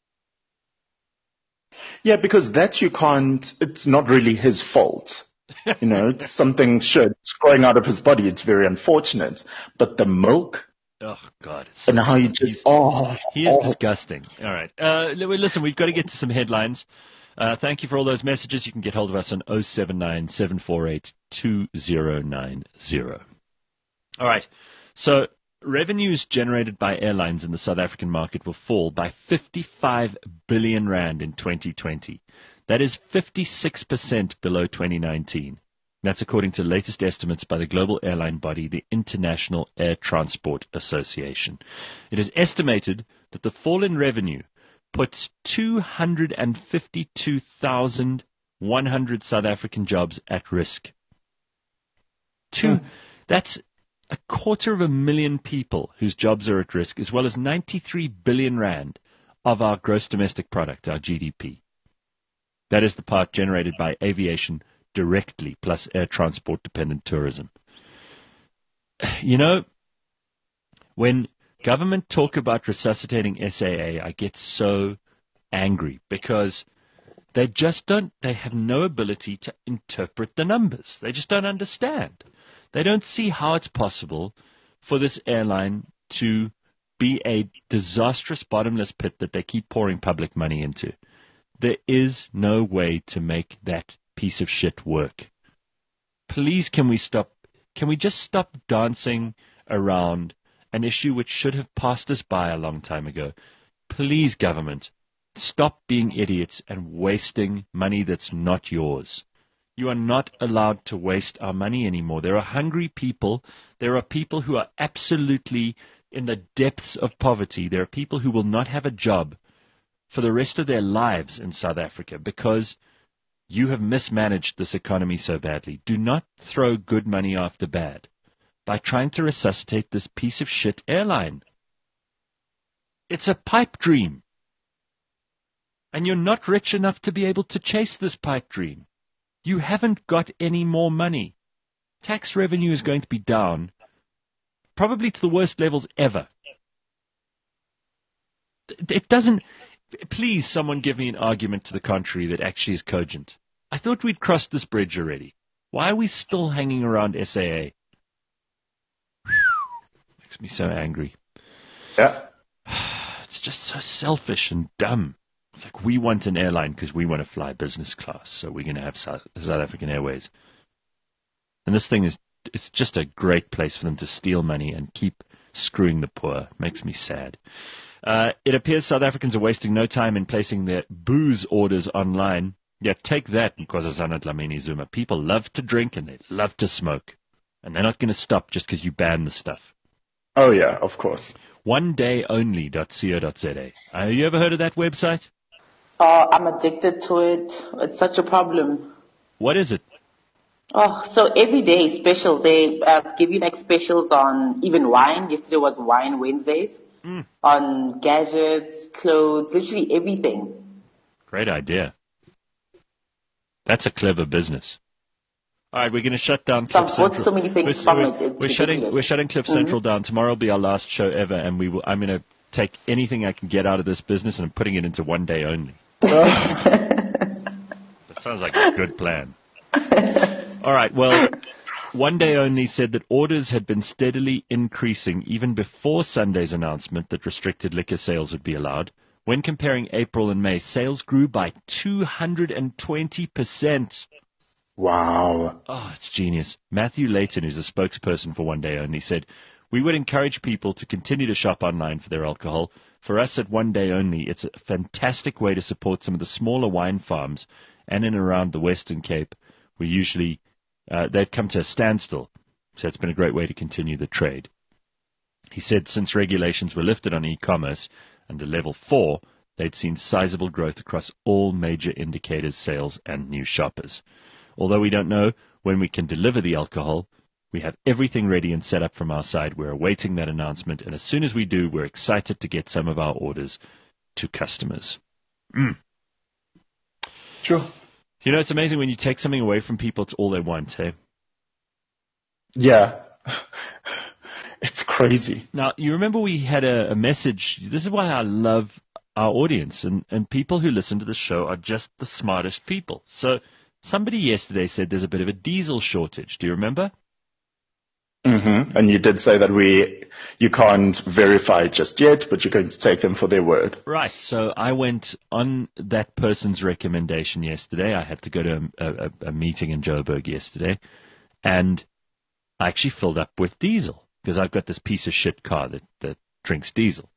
Speaker 4: Yeah, because that you can't, it's not really his fault. You know, it's something shit growing out of his body. It's very unfortunate. But the milk
Speaker 2: Oh, God. It's so
Speaker 4: and how you just, oh.
Speaker 2: He is
Speaker 4: oh.
Speaker 2: disgusting. All right. Uh, li- listen, we've got to get to some headlines. Uh, thank you for all those messages. You can get hold of us on oh seven nine, seven four eight, two oh nine oh. All right. So revenues generated by airlines in the South African market will fall by fifty-five billion rand in twenty twenty. That is fifty-six percent below twenty nineteen. That's according to latest estimates by the global airline body, the International Air Transport Association. It is estimated that the fall in revenue puts two hundred fifty-two thousand one hundred South African jobs at risk. Two, hmm. That's a quarter of a million people whose jobs are at risk, as well as ninety-three billion rand of our gross domestic product, our G D P. That is the part generated by aviation directly, plus air transport dependent tourism. You know, when government talk about resuscitating S A A, I get so angry because they just don't, they have no ability to interpret the numbers. They just don't understand. They don't see how it's possible for this airline to be a disastrous bottomless pit that they keep pouring public money into. There is no way to make that piece of shit work. Please, can we stop? Can we just stop dancing around an issue which should have passed us by a long time ago? Please, government, Stop being idiots and wasting money that's not yours. You are not allowed to waste our money anymore. There are hungry people. There are people who are absolutely in the depths of poverty. There are people who will not have a job for the rest of their lives in South Africa because you have mismanaged this economy so badly. Do not throw good money after bad by trying to resuscitate this piece of shit airline. It's a pipe dream. And you're not rich enough to be able to chase this pipe dream. You haven't got any more money. Tax revenue is going to be down, probably to the worst levels ever. It doesn't... Please, someone give me an argument to the contrary that actually is cogent. I thought we'd crossed this bridge already. Why are we still hanging around S A A? Makes me so angry.
Speaker 4: Yeah.
Speaker 2: It's just so selfish and dumb. It's like we want an airline because we want to fly business class, so we're going to have South, South African Airways. And this thing is, it's just a great place for them to steal money and keep screwing the poor. Makes me sad. Uh, it appears South Africans are wasting no time in placing their booze orders online. Yeah, take that, Nkosazana Dlamini Zuma. People love to drink and they love to smoke. And they're not going to stop just because you ban the stuff.
Speaker 4: Oh, yeah, of course.
Speaker 2: one day only dot co dot za. Have you ever heard of that website?
Speaker 5: Oh, I'm addicted to it. It's such a problem.
Speaker 2: What is it?
Speaker 5: Oh, so every day special. They uh, give you like specials on even wine. Yesterday was Wine Wednesdays. Mm. On gadgets, clothes, literally everything.
Speaker 2: Great idea. That's a clever business. All right, we're going to shut down
Speaker 5: so
Speaker 2: Cliff Central.
Speaker 5: I've bought so many things
Speaker 2: we're,
Speaker 5: from
Speaker 2: we're,
Speaker 5: it. It's
Speaker 2: we're shutting we're shutting Cliff
Speaker 5: mm-hmm.
Speaker 2: Central down. Tomorrow will be our last show ever, and we will. I'm going to take anything I can get out of this business, and I'm putting it into one day only. That sounds like a good plan. All right, well, One Day Only said that orders had been steadily increasing even before Sunday's announcement that restricted liquor sales would be allowed. When comparing April and May, sales grew by two hundred twenty percent.
Speaker 4: Wow.
Speaker 2: Oh, it's genius. Matthew Layton, who's a spokesperson for One Day Only, said, "We would encourage people to continue to shop online for their alcohol. For us at One Day Only, it's a fantastic way to support some of the smaller wine farms and in and around the Western Cape. We usually, uh, they've come to a standstill, so it's been a great way to continue the trade." He said since regulations were lifted on e-commerce under level four, they'd seen sizable growth across all major indicators, sales, and new shoppers. Although we don't know when we can deliver the alcohol, we have everything ready and set up from our side. We're awaiting that announcement, and as soon as we do, we're excited to get some of our orders to customers. Mm.
Speaker 4: Sure.
Speaker 2: You know, it's amazing when you take something away from people, it's all they want, hey?
Speaker 4: Yeah. It's crazy.
Speaker 2: Now, you remember we had a, a message. This is why I love our audience, and, and people who listen to the show are just the smartest people. So somebody yesterday said there's a bit of a diesel shortage. Do you remember?
Speaker 4: Mm-hmm. And you did say that we, you can't verify it just yet, but you're going to take them for their word.
Speaker 2: Right. So I went on that person's recommendation yesterday. I had to go to a, a, a meeting in Joburg yesterday, and I actually filled up with diesel because I've got this piece of shit car that, that drinks diesel.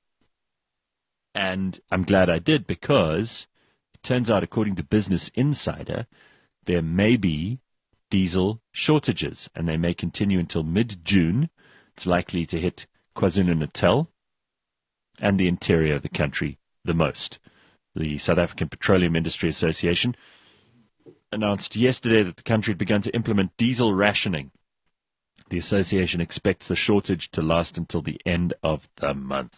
Speaker 2: And I'm glad I did because it turns out, according to Business Insider, there may be diesel shortages, and they may continue until mid-June. It's likely to hit KwaZulu-Natal and the interior of the country the most. The South African Petroleum Industry Association announced yesterday that the country had begun to implement diesel rationing. The association expects the shortage to last until the end of the month.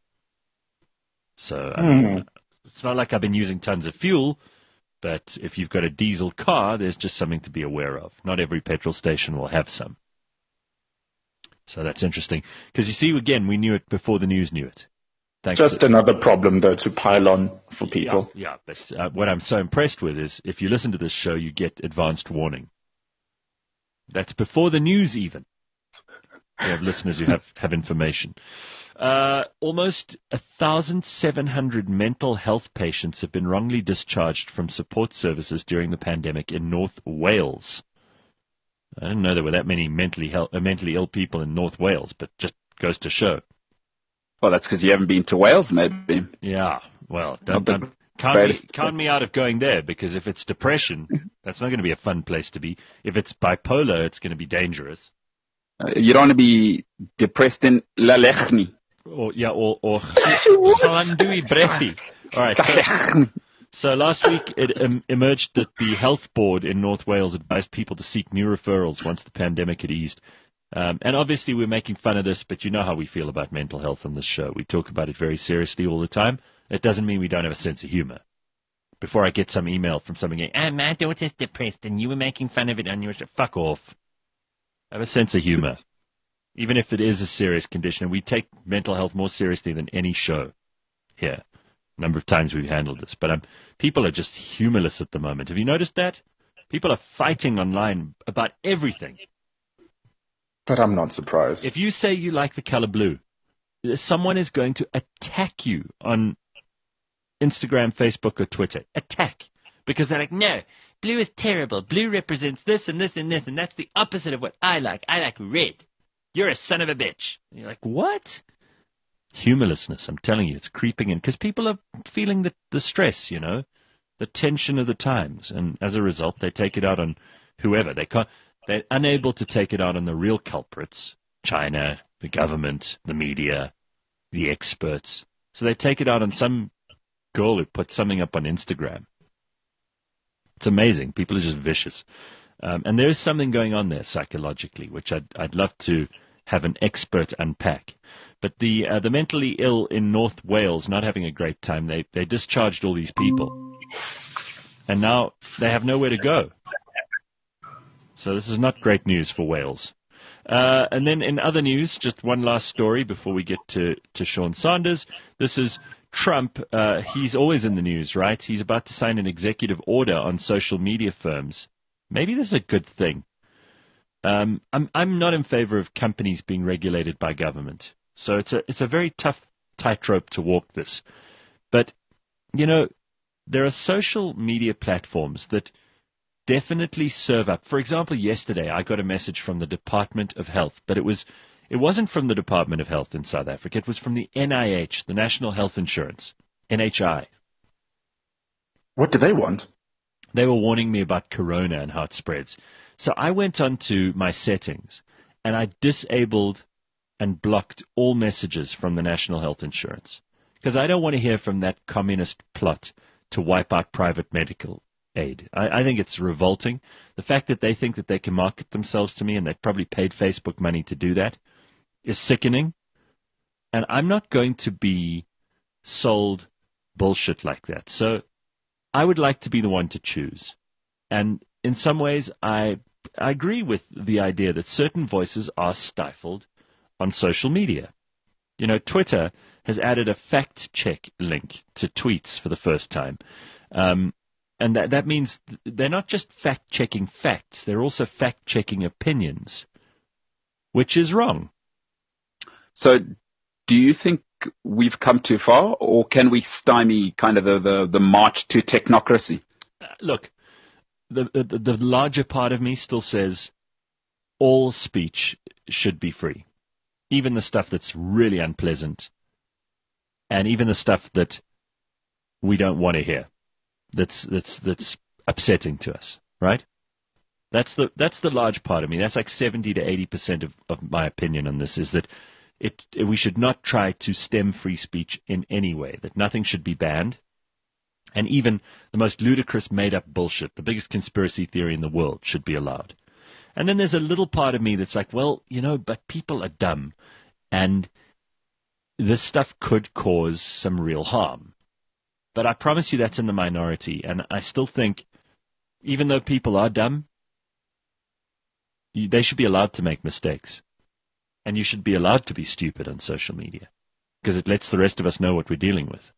Speaker 2: So uh, mm. It's not like I've been using tons of fuel, but if you've got a diesel car, there's just something to be aware of. Not every petrol station will have some. So that's interesting. Because you see, again, we knew it before the news knew it. Thanks
Speaker 4: just to, another problem, though, to pile on for people.
Speaker 2: Yeah, yeah but uh, what I'm so impressed with is if you listen to this show, you get advanced warning. That's before the news even. We have listeners who have, have information. Uh, almost one thousand seven hundred mental health patients have been wrongly discharged from support services during the pandemic in North Wales. I didn't know there were that many mentally, hel- uh, mentally ill people in North Wales, but just goes to show.
Speaker 6: Well, that's because you haven't been to Wales, maybe.
Speaker 2: Yeah, well, don't, don't, count, me, count me out of going there, because if it's depression, that's not going to be a fun place to be. If it's bipolar, it's going to be dangerous.
Speaker 6: Uh, you don't want to be depressed in Lalechni.
Speaker 2: Or, yeah, or, or Handui Brethi. All right. So, so last week it um, emerged that the health board in North Wales advised people to seek new referrals once the pandemic had eased. Um, and obviously we're making fun of this, but you know how we feel about mental health on this show. We talk about it very seriously all the time. It doesn't mean we don't have a sense of humor. Before I get some email from somebody going, ah, my daughter's depressed and you were making fun of it on your show. Fuck off. I have a sense of humor. Even if it is a serious condition, we take mental health more seriously than any show here. A number of times we've handled this. But um, people are just humorless at the moment. Have you noticed that? People are fighting online about everything.
Speaker 4: But I'm not surprised.
Speaker 2: If you say you like the color blue, someone is going to attack you on Instagram, Facebook, or Twitter. Attack. Because they're like, no, blue is terrible. Blue represents this and this and this, and that's the opposite of what I like. I like red. You're a son of a bitch. And you're like, what? Humorlessness, I'm telling you, it's creeping in. Because people are feeling the, the stress, you know, the tension of the times. And as a result, they take it out on whoever. They can't, they're unable to take it out on the real culprits. China, the government, the media, the experts. So they take it out on some girl who put something up on Instagram. It's amazing. People are just vicious. Um, and there is something going on there psychologically, which I'd, I'd love to have an expert unpack. But the uh, the mentally ill in North Wales not having a great time, they, they discharged all these people. And now they have nowhere to go. So this is not great news for Wales. Uh, and then in other news, just one last story before we get to, to Sean Sanders. This is Trump. Uh, he's always in the news, right? He's about to sign an executive order on social media firms. Maybe this is a good thing. Um, I'm I'm not in favor of companies being regulated by government. So it's a it's a very tough tightrope to walk this. But, you know, there are social media platforms that definitely serve up. For example, yesterday I got a message from the Department of Health, but it was it wasn't from the Department of Health in South Africa. It was from the N I H, the National Health Insurance, N H I.
Speaker 4: What do they want?
Speaker 2: They were warning me about corona and how it spreads. So I went onto my settings and I disabled and blocked all messages from the National Health Insurance because I don't want to hear from that communist plot to wipe out private medical aid. I, I think it's revolting. The fact that they think that they can market themselves to me and they've probably paid Facebook money to do that is sickening. And I'm not going to be sold bullshit like that. So I would like to be the one to choose. And in some ways, I, I agree with the idea that certain voices are stifled on social media. You know, Twitter has added a fact-check link to tweets for the first time. Um, and that, that means they're not just fact-checking facts, they're also fact-checking opinions, which is wrong.
Speaker 6: So do you think we've come too far, or can we stymie kind of the, the, the march to technocracy?
Speaker 2: Uh, look, the, the the larger part of me still says all speech should be free, even the stuff that's really unpleasant, and even the stuff that we don't want to hear, that's that's that's upsetting to us, right? That's the that's the large part of me. That's like seventy to eighty percent of, of my opinion on this is that it we should not try to stem free speech in any way. That nothing should be banned. And even the most ludicrous made-up bullshit, the biggest conspiracy theory in the world, should be allowed. And then there's a little part of me that's like, well, you know, but people are dumb, and this stuff could cause some real harm. But I promise you that's in the minority, and I still think, even though people are dumb, they should be allowed to make mistakes. And you should be allowed to be stupid on social media, because it lets the rest of us know what we're dealing with.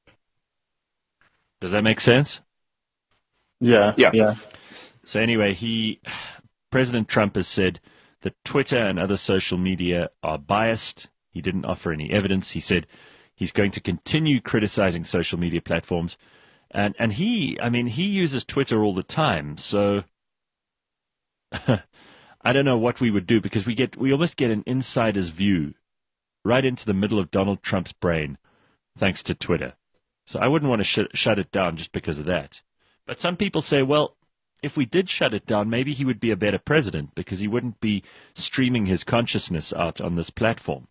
Speaker 2: Does that make sense?
Speaker 4: Yeah,
Speaker 6: yeah,
Speaker 4: yeah.
Speaker 2: So anyway, he, President Trump has said that Twitter and other social media are biased. He didn't offer any evidence. He said he's going to continue criticizing social media platforms. And, and he, I mean, he uses Twitter all the time. So I don't know what we would do, because we get, we almost get an insider's view right into the middle of Donald Trump's brain thanks to Twitter. So I wouldn't want to sh- shut it down just because of that. But some people say, well, if we did shut it down, maybe he would be a better president because he wouldn't be streaming his consciousness out on this platform.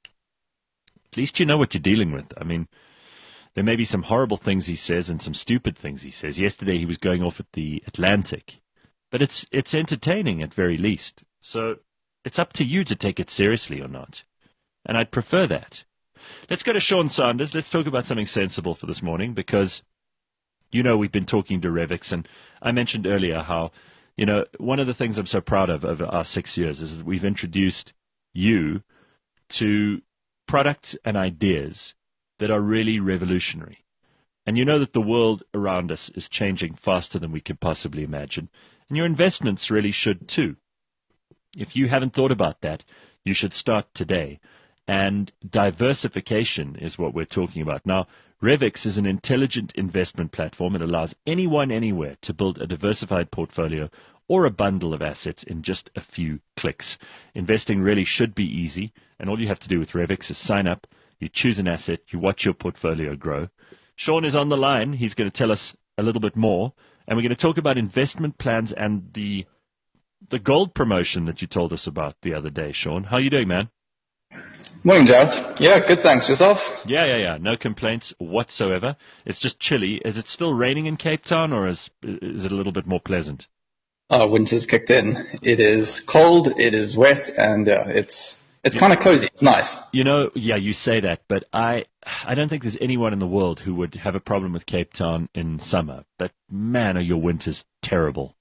Speaker 2: At least you know what you're dealing with. I mean, there may be some horrible things he says and some stupid things he says. Yesterday he was going off at the Atlantic. But it's it's entertaining at very least. So it's up to you to take it seriously or not. And I'd prefer that. Let's go to Sean Sanders. Let's talk about something sensible for this morning because, you know, we've been talking to Revix. And I mentioned earlier how, you know, one of the things I'm so proud of over our six years is that we've introduced you to products and ideas that are really revolutionary. And you know that the world around us is changing faster than we could possibly imagine. And your investments really should too. If you haven't thought about that, you should start today. And diversification is what we're talking about. Now, Revix is an intelligent investment platform. It allows anyone anywhere to build a diversified portfolio or a bundle of assets in just a few clicks. Investing really should be easy, and all you have to do with Revix is sign up, you choose an asset, you watch your portfolio grow. Sean is on the line. He's going to tell us a little bit more, and we're going to talk about investment plans and the the gold promotion that you told us about the other day, Sean. How are you doing, man?
Speaker 7: Morning, Jeff. Yeah, good, thanks. Yourself?
Speaker 2: Yeah, yeah, yeah. No complaints whatsoever. It's just chilly. Is it still raining in Cape Town, or is is it a little bit more pleasant?
Speaker 7: Oh, winter's kicked in. It is cold, it is wet, and uh, it's it's kind of cozy. It's nice.
Speaker 2: You know, yeah, you say that, but I I don't think there's anyone in the world who would have a problem with Cape Town in summer. But man, are your winters terrible.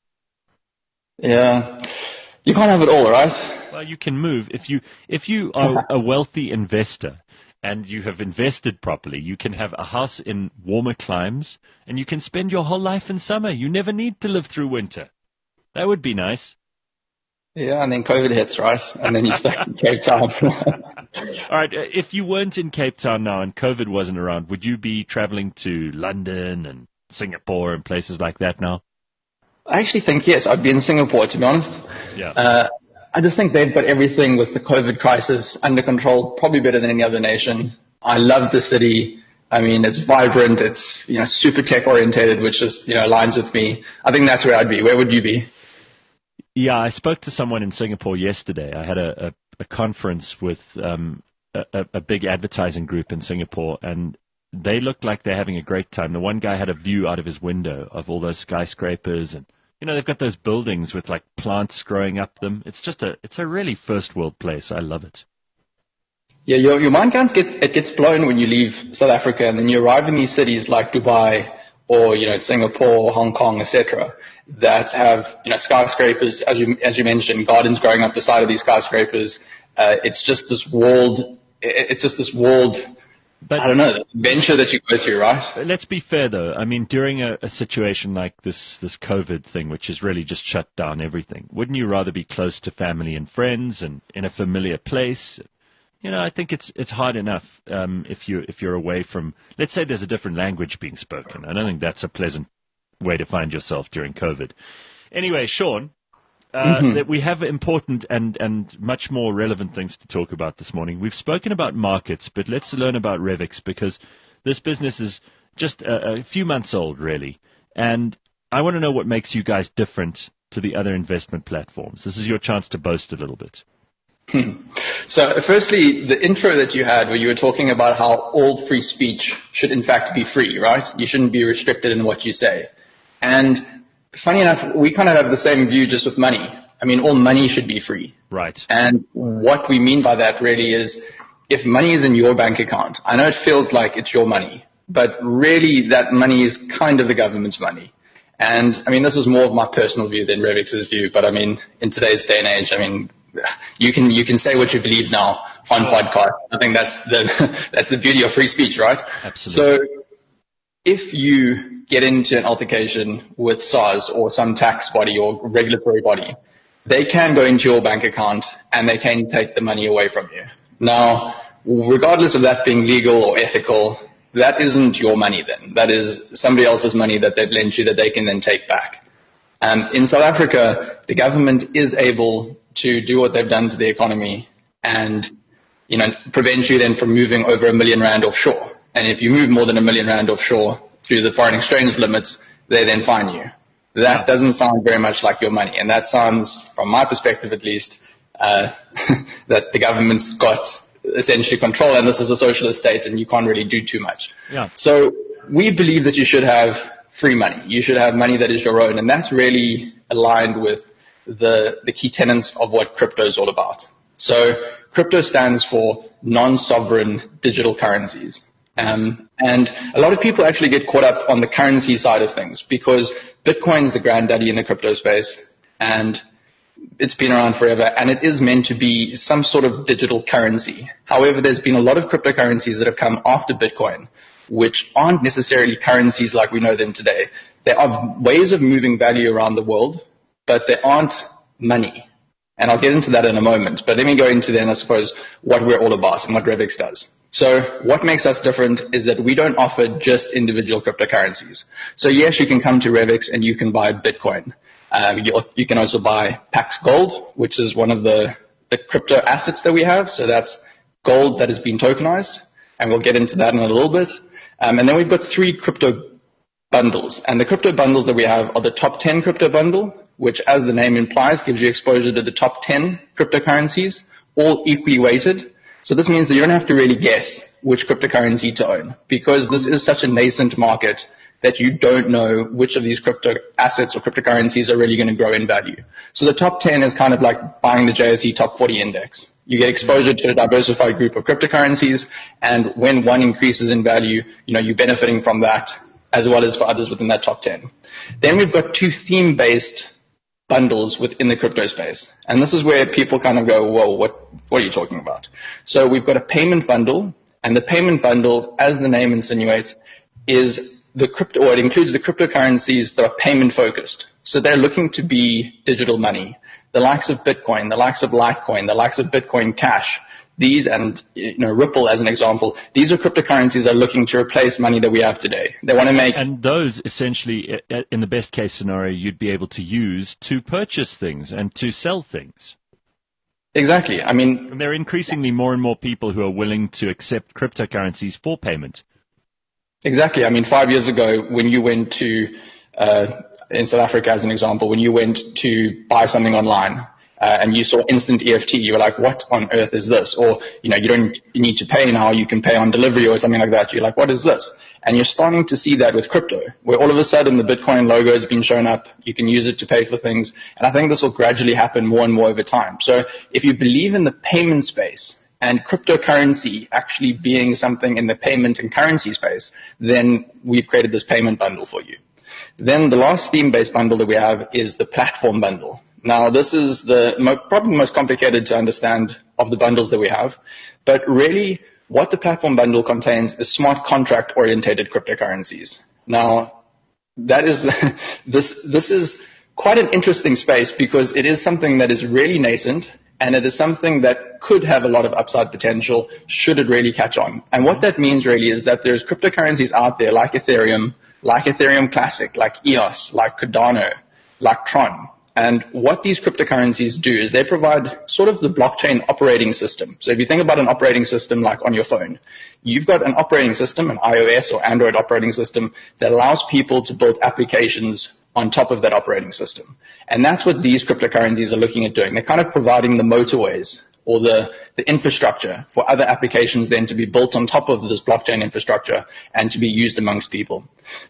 Speaker 7: Yeah, you can't have it all, right?
Speaker 2: Well, you can move if you if you are a wealthy investor and you have invested properly. You can have a house in warmer climes, and you can spend your whole life in summer. You never need to live through winter. That would be nice.
Speaker 7: Yeah, and then COVID hits, right? And then you're stuck in Cape Town.
Speaker 2: All right, if you weren't in Cape Town now and COVID wasn't around, would you be traveling to London and Singapore and places like that now?
Speaker 7: I actually think, yes, I'd be in Singapore, to be honest.
Speaker 2: Yeah.
Speaker 7: Uh, I just think they've got everything with the COVID crisis under control, probably better than any other nation. I love the city. I mean, it's vibrant. It's, you know, super tech orientated, which just, you know, aligns with me. I think that's where I'd be. Where would you be?
Speaker 2: Yeah, I spoke to someone in Singapore yesterday. I had a, a, a conference with um, a, a big advertising group in Singapore, and they looked like they're having a great time. The one guy had a view out of his window of all those skyscrapers, and you know they've got those buildings with like plants growing up them. It's just a it's a really first world place. I love it.
Speaker 7: Yeah, your your mind gets it gets blown when you leave South Africa, and then you arrive in these cities like Dubai or you know Singapore, Hong Kong, et cetera, that have you know skyscrapers, as you as you mentioned, gardens growing up the side of these skyscrapers. Uh, it's just this walled. It, it's just this walled. But I don't know, the adventure that you go through, right?
Speaker 2: Let's be fair, though. I mean, during a, a situation like this, this COVID thing, which has really just shut down everything, wouldn't you rather be close to family and friends and in a familiar place? You know, I think it's it's hard enough um, if you if you're away from. Let's say there's a different language being spoken. I don't think that's a pleasant way to find yourself during COVID. Anyway, Sean. Uh, mm-hmm. That we have important and, and much more relevant things to talk about this morning. We've spoken about markets, but let's learn about Revix because this business is just a, a few months old, really. And I want to know what makes you guys different to the other investment platforms. This is your chance to boast a little bit.
Speaker 7: So firstly, the intro that you had where you were talking about how all free speech should in fact be free, right? You shouldn't be restricted in what you say. And funny enough, we kind of have the same view just with money. I mean, all money should be free.
Speaker 2: Right.
Speaker 7: And what we mean by that really is if money is in your bank account, I know it feels like it's your money, but really that money is kind of the government's money. And I mean, this is more of my personal view than Revix's view, but I mean, in today's day and age, I mean, you can, you can say what you believe now on podcasts. I think that's the, that's the beauty of free speech, right?
Speaker 2: Absolutely.
Speaker 7: So if you get into an altercation with SARS or some tax body or regulatory body, they can go into your bank account and they can take the money away from you. Now, regardless of that being legal or ethical, that isn't your money then. That is somebody else's money that they've lent you that they can then take back. Um, in South Africa, the government is able to do what they've done to the economy and, you know, prevent you then from moving over a million rand offshore. And if you move more than a million rand offshore through the foreign exchange limits, they then fine you. That yeah. doesn't sound very much like your money. And that sounds, from my perspective at least, uh, that the government's got essentially control, and this is a socialist state, and you can't really do too much.
Speaker 2: Yeah.
Speaker 7: So we believe that you should have free money. You should have money that is your own, and that's really aligned with the, the key tenets of what crypto is all about. So crypto stands for non-sovereign digital currencies. Um, and a lot of people actually get caught up on the currency side of things because Bitcoin is the granddaddy in the crypto space, and it's been around forever, and it is meant to be some sort of digital currency. However, there's been a lot of cryptocurrencies that have come after Bitcoin, which aren't necessarily currencies like we know them today. They are ways of moving value around the world, but they aren't money. And I'll get into that in a moment. But let me go into then, I suppose, what we're all about and what Revix does. So what makes us different is that we don't offer just individual cryptocurrencies. So yes, you can come to Revix and you can buy Bitcoin. Um, you, you can also buy Pax Gold, which is one of the, the crypto assets that we have. So that's gold that has been tokenized, and we'll get into that in a little bit. Um, and then we've got three crypto bundles, and the crypto bundles that we have are the top ten crypto bundle, which, as the name implies, gives you exposure to the top ten cryptocurrencies, all equally weighted. So this means that you don't have to really guess which cryptocurrency to own, because this is such a nascent market that you don't know which of these crypto assets or cryptocurrencies are really going to grow in value. So the top ten is kind of like buying the J S E top forty index. You get exposure to a diversified group of cryptocurrencies, and when one increases in value, you know, you're benefiting from that as well as for others within that top ten. Then we've got two theme-based bundles within the crypto space. And this is where people kind of go, whoa, what, what are you talking about? So we've got a payment bundle, and the payment bundle, as the name insinuates, is the crypto, or it includes the cryptocurrencies that are payment focused. So they're looking to be digital money. The likes of Bitcoin, the likes of Litecoin, the likes of Bitcoin Cash, these and, you know, Ripple as an example, these are cryptocurrencies that are looking to replace money that we have today. They want to make...
Speaker 2: And those essentially, in the best case scenario, you'd be able to use to purchase things and to sell things.
Speaker 7: Exactly. I mean...
Speaker 2: And there are increasingly more and more people who are willing to accept cryptocurrencies for payment.
Speaker 7: Exactly. I mean, five years ago, when you went to, uh, in South Africa as an example, when you went to buy something online, uh, and you saw instant E F T, you were like, what on earth is this? Or, you know, you don't need to pay now, you can pay on delivery or something like that. You're like, what is this? And you're starting to see that with crypto, where all of a sudden the Bitcoin logo has been shown up. You can use it to pay for things. And I think this will gradually happen more and more over time. So if you believe in the payment space, and cryptocurrency actually being something in the payment and currency space, then we've created this payment bundle for you. Then the last theme-based bundle that we have is the platform bundle. Now, this is the mo- probably most complicated to understand of the bundles that we have, but really what the platform bundle contains is smart contract-orientated cryptocurrencies. Now, that is this this is quite an interesting space because it is something that is really nascent, and it is something that could have a lot of upside potential should it really catch on. And what that means really is that there's cryptocurrencies out there like Ethereum, like Ethereum Classic, like E O S, like Cardano, like Tron. And what these cryptocurrencies do is they provide sort of the blockchain operating system. So if you think about an operating system like on your phone, you've got an operating system, an iOS or Android operating system that allows people to build applications on top of that operating system. And that's what these cryptocurrencies are looking at doing. They're kind of providing the motorways or the, the infrastructure for other applications then to be built on top of this blockchain infrastructure and to be used amongst people.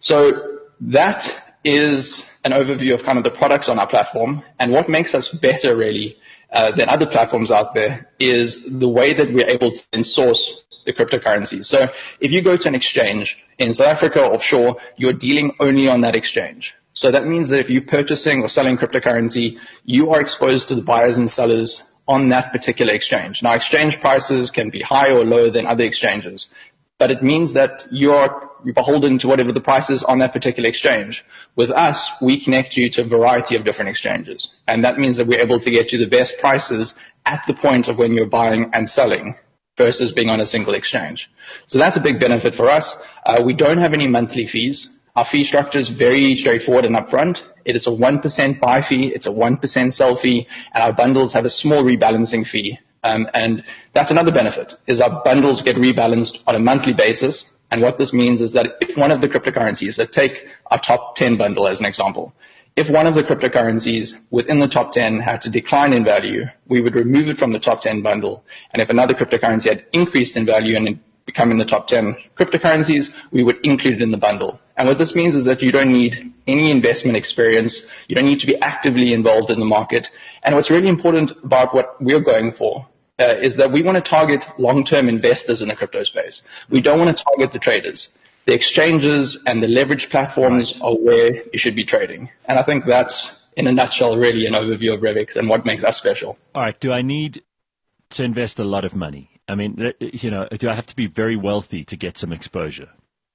Speaker 7: So that is an overview of kind of the products on our platform. And what makes us better really uh, than other platforms out there is the way that we're able to source the cryptocurrencies. So if you go to an exchange in South Africa offshore, you're dealing only on that exchange. So that means that if you're purchasing or selling cryptocurrency, you are exposed to the buyers and sellers on that particular exchange. Now, exchange prices can be higher or lower than other exchanges, but it means that you're beholden to whatever the price is on that particular exchange. With us, we connect you to a variety of different exchanges, and that means that we're able to get you the best prices at the point of when you're buying and selling versus being on a single exchange. So that's a big benefit for us. Uh, we don't have any monthly fees. Our fee structure is very straightforward and upfront. It is a one percent buy fee, it's a one percent sell fee, and our bundles have a small rebalancing fee. Um, and that's another benefit, is our bundles get rebalanced on a monthly basis. And what this means is that if one of the cryptocurrencies, so take our top ten bundle as an example, if one of the cryptocurrencies within the top ten had to decline in value, we would remove it from the top ten bundle. And if another cryptocurrency had increased in value and become in the top ten cryptocurrencies, we would include it in the bundle. And what this means is that you don't need any investment experience. You don't need to be actively involved in the market. And what's really important about what we're going for uh, is that we want to target long-term investors in the crypto space. We don't want to target the traders. The exchanges and the leverage platforms are where you should be trading. And I think that's, in a nutshell, really an overview of Revix and what makes us special.
Speaker 2: All right. Do I need to invest a lot of money? I mean, you know, do I have to be very wealthy to get some exposure?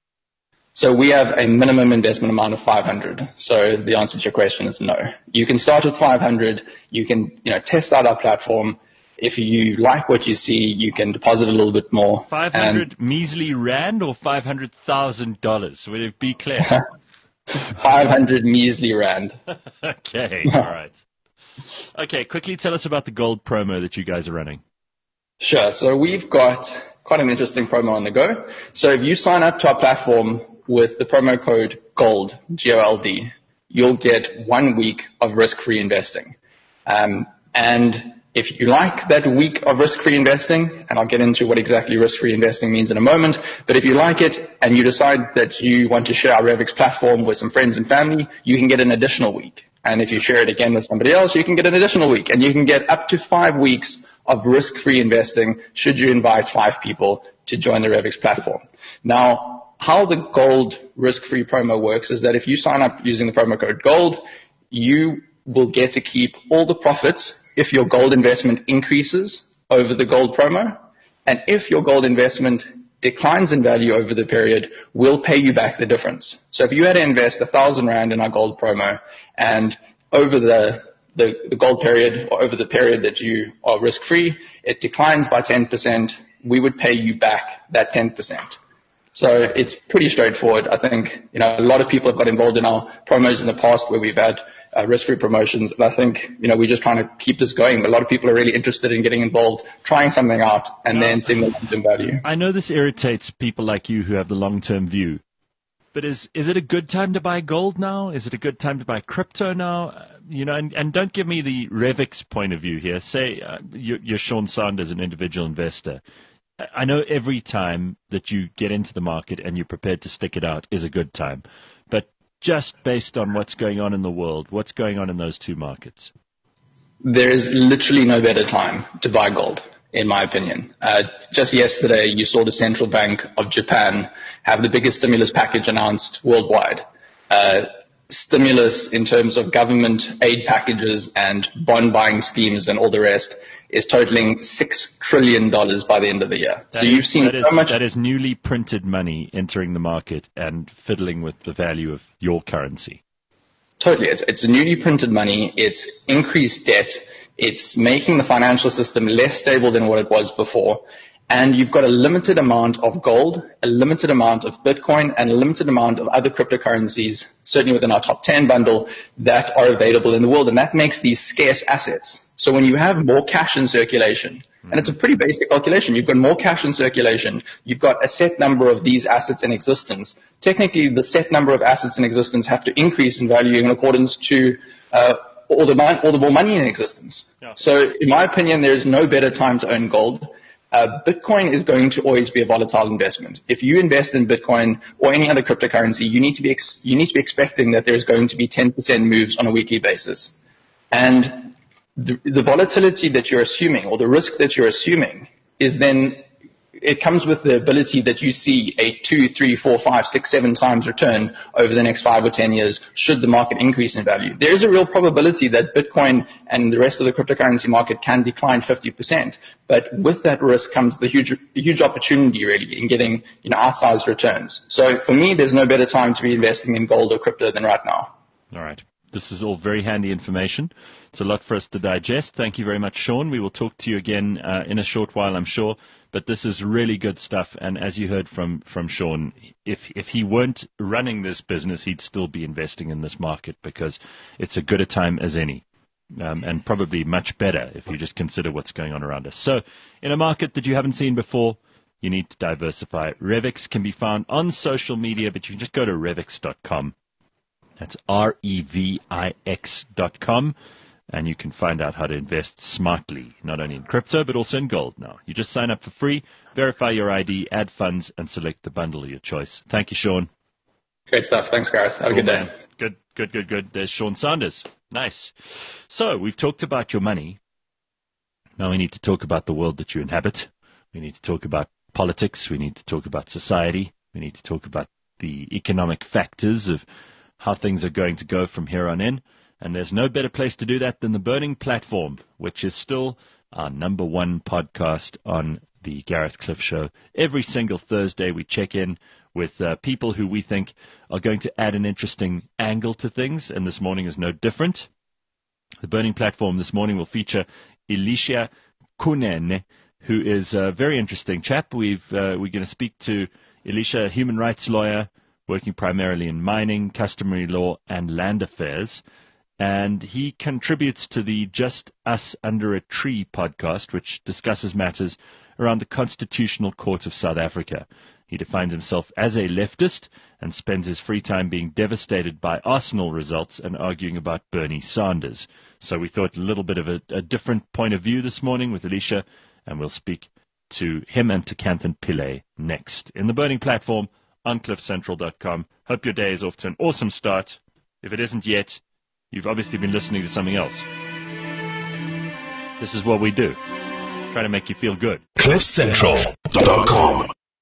Speaker 7: So we have a minimum investment amount of five hundred. So the answer to your question is no. You can start with five hundred. You can, you know, test out our platform. If you like what you see, you can deposit a little bit more.
Speaker 2: five hundred measly rand or five hundred thousand dollars? Would it be clear?
Speaker 7: five hundred measly rand.
Speaker 2: Okay, all right. Okay, quickly tell us about the gold promo that you guys are running.
Speaker 7: Sure. So we've got quite an interesting promo on the go. So if you sign up to our platform with the promo code GOLD, G O L D, you'll get one week of risk-free investing. Um, and if you like that week of risk-free investing, and I'll get into what exactly risk-free investing means in a moment, but if you like it and you decide that you want to share our Revix platform with some friends and family, you can get an additional week. And if you share it again with somebody else, you can get an additional week. And you can get up to five weeks of risk-free investing should you invite five people to join the Revix platform. Now, how the gold risk-free promo works is that if you sign up using the promo code GOLD, you will get to keep all the profits if your gold investment increases over the gold promo. And if your gold investment declines in value over the period, we'll pay you back the difference. So if you had to invest a thousand rand in our gold promo and over the The, the gold period or over the period that you are risk-free, it declines by ten percent, we would pay you back that ten percent. So it's pretty straightforward. I think, you know, a lot of people have got involved in our promos in the past where we've had uh, risk-free promotions. And I think, you know, we're just trying to keep this going. But a lot of people are really interested in getting involved, trying something out, and no, then seeing the long-term value.
Speaker 2: I know this irritates people like you who have the long-term view. But is is it a good time to buy gold now? Is it a good time to buy crypto now? Uh, you know, and, and don't give me the Revix point of view here. Say uh, you're, you're Sean Sanders, an individual investor. I know every time that you get into the market and you're prepared to stick it out is a good time. But just based on what's going on in the world, what's going on in those two markets?
Speaker 7: There is literally no better time to buy gold, in my opinion. Uh, just yesterday, you saw the Central Bank of Japan have the biggest stimulus package announced worldwide. Uh, stimulus in terms of government aid packages and bond buying schemes and all the rest is totaling six trillion dollars by the end of the year.
Speaker 2: That
Speaker 7: so
Speaker 2: is,
Speaker 7: you've seen
Speaker 2: that is,
Speaker 7: so much.
Speaker 2: That is newly printed money entering the market and fiddling with the value of your currency.
Speaker 7: Totally. It's, it's newly printed money. It's increased debt. It's making the financial system less stable than what it was before. And you've got a limited amount of gold, a limited amount of Bitcoin, and a limited amount of other cryptocurrencies, certainly within our top ten bundle, that are available in the world. And that makes these scarce assets. So when you have more cash in circulation, and it's a pretty basic calculation, you've got more cash in circulation, you've got a set number of these assets in existence. Technically, the set number of assets in existence have to increase in value in accordance to uh, all the, all the more money in existence. Yeah. So in my opinion, there is no better time to own gold. Uh, Bitcoin is going to always be a volatile investment. If you invest in Bitcoin or any other cryptocurrency, you need to be ex- you need to be expecting that there's going to be ten percent moves on a weekly basis. And the, the volatility that you're assuming, or the risk that you're assuming, is then it comes with the ability that you see a two, three, four, five, six, seven times return over the next five or ten years should the market increase in value. There is a real probability that Bitcoin and the rest of the cryptocurrency market can decline fifty percent. But with that risk comes the huge, huge opportunity really in getting, you know, outsized returns. So for me, there's no better time to be investing in gold or crypto than right now.
Speaker 2: All right. This is all very handy information. It's a lot for us to digest. Thank you very much, Sean. We will talk to you again uh, in a short while, I'm sure. But this is really good stuff. And as you heard from, from Sean, if if he weren't running this business, he'd still be investing in this market because it's a good a time as any. Um, and probably much better if you just consider what's going on around us. So in a market that you haven't seen before, you need to diversify. Revix can be found on social media, but you can just go to revix dot com. That's R E V I X dot com. And you can find out how to invest smartly, not only in crypto, but also in gold now. You just sign up for free, verify your I D, add funds, and select the bundle of your choice. Thank you, Sean.
Speaker 7: Great stuff. Thanks, Gareth. Have a good day.
Speaker 2: Good, good, good, good. There's Sean Sanders. Nice. So we've talked about your money. Now we need to talk about the world that you inhabit. We need to talk about politics. We need to talk about society. We need to talk about the economic factors of how things are going to go from here on in. And there's no better place to do that than the Burning Platform, which is still our number one podcast on the Gareth Cliff Show. Every single Thursday we check in with uh, people who we think are going to add an interesting angle to things, and this morning is no different. The Burning Platform this morning will feature Elisha Kunene, who is a very interesting chap. We've, uh, we're going to speak to Elisha, a human rights lawyer, working primarily in mining, customary law, and land affairs. And he contributes to the Just Us Under a Tree podcast, which discusses matters around the Constitutional Court of South Africa. He defines himself as a leftist and spends his free time being devastated by Arsenal results and arguing about Bernie Sanders. So we thought a little bit of a, a different point of view this morning with Elisha, and we'll speak to him and to Kanthan Pillay next in the Burning Platform on cliff central dot com. Hope your day is off to an awesome start. If it isn't yet, you've obviously been listening to something else. This is what we do. Try to make you feel good.
Speaker 1: cliff central dot com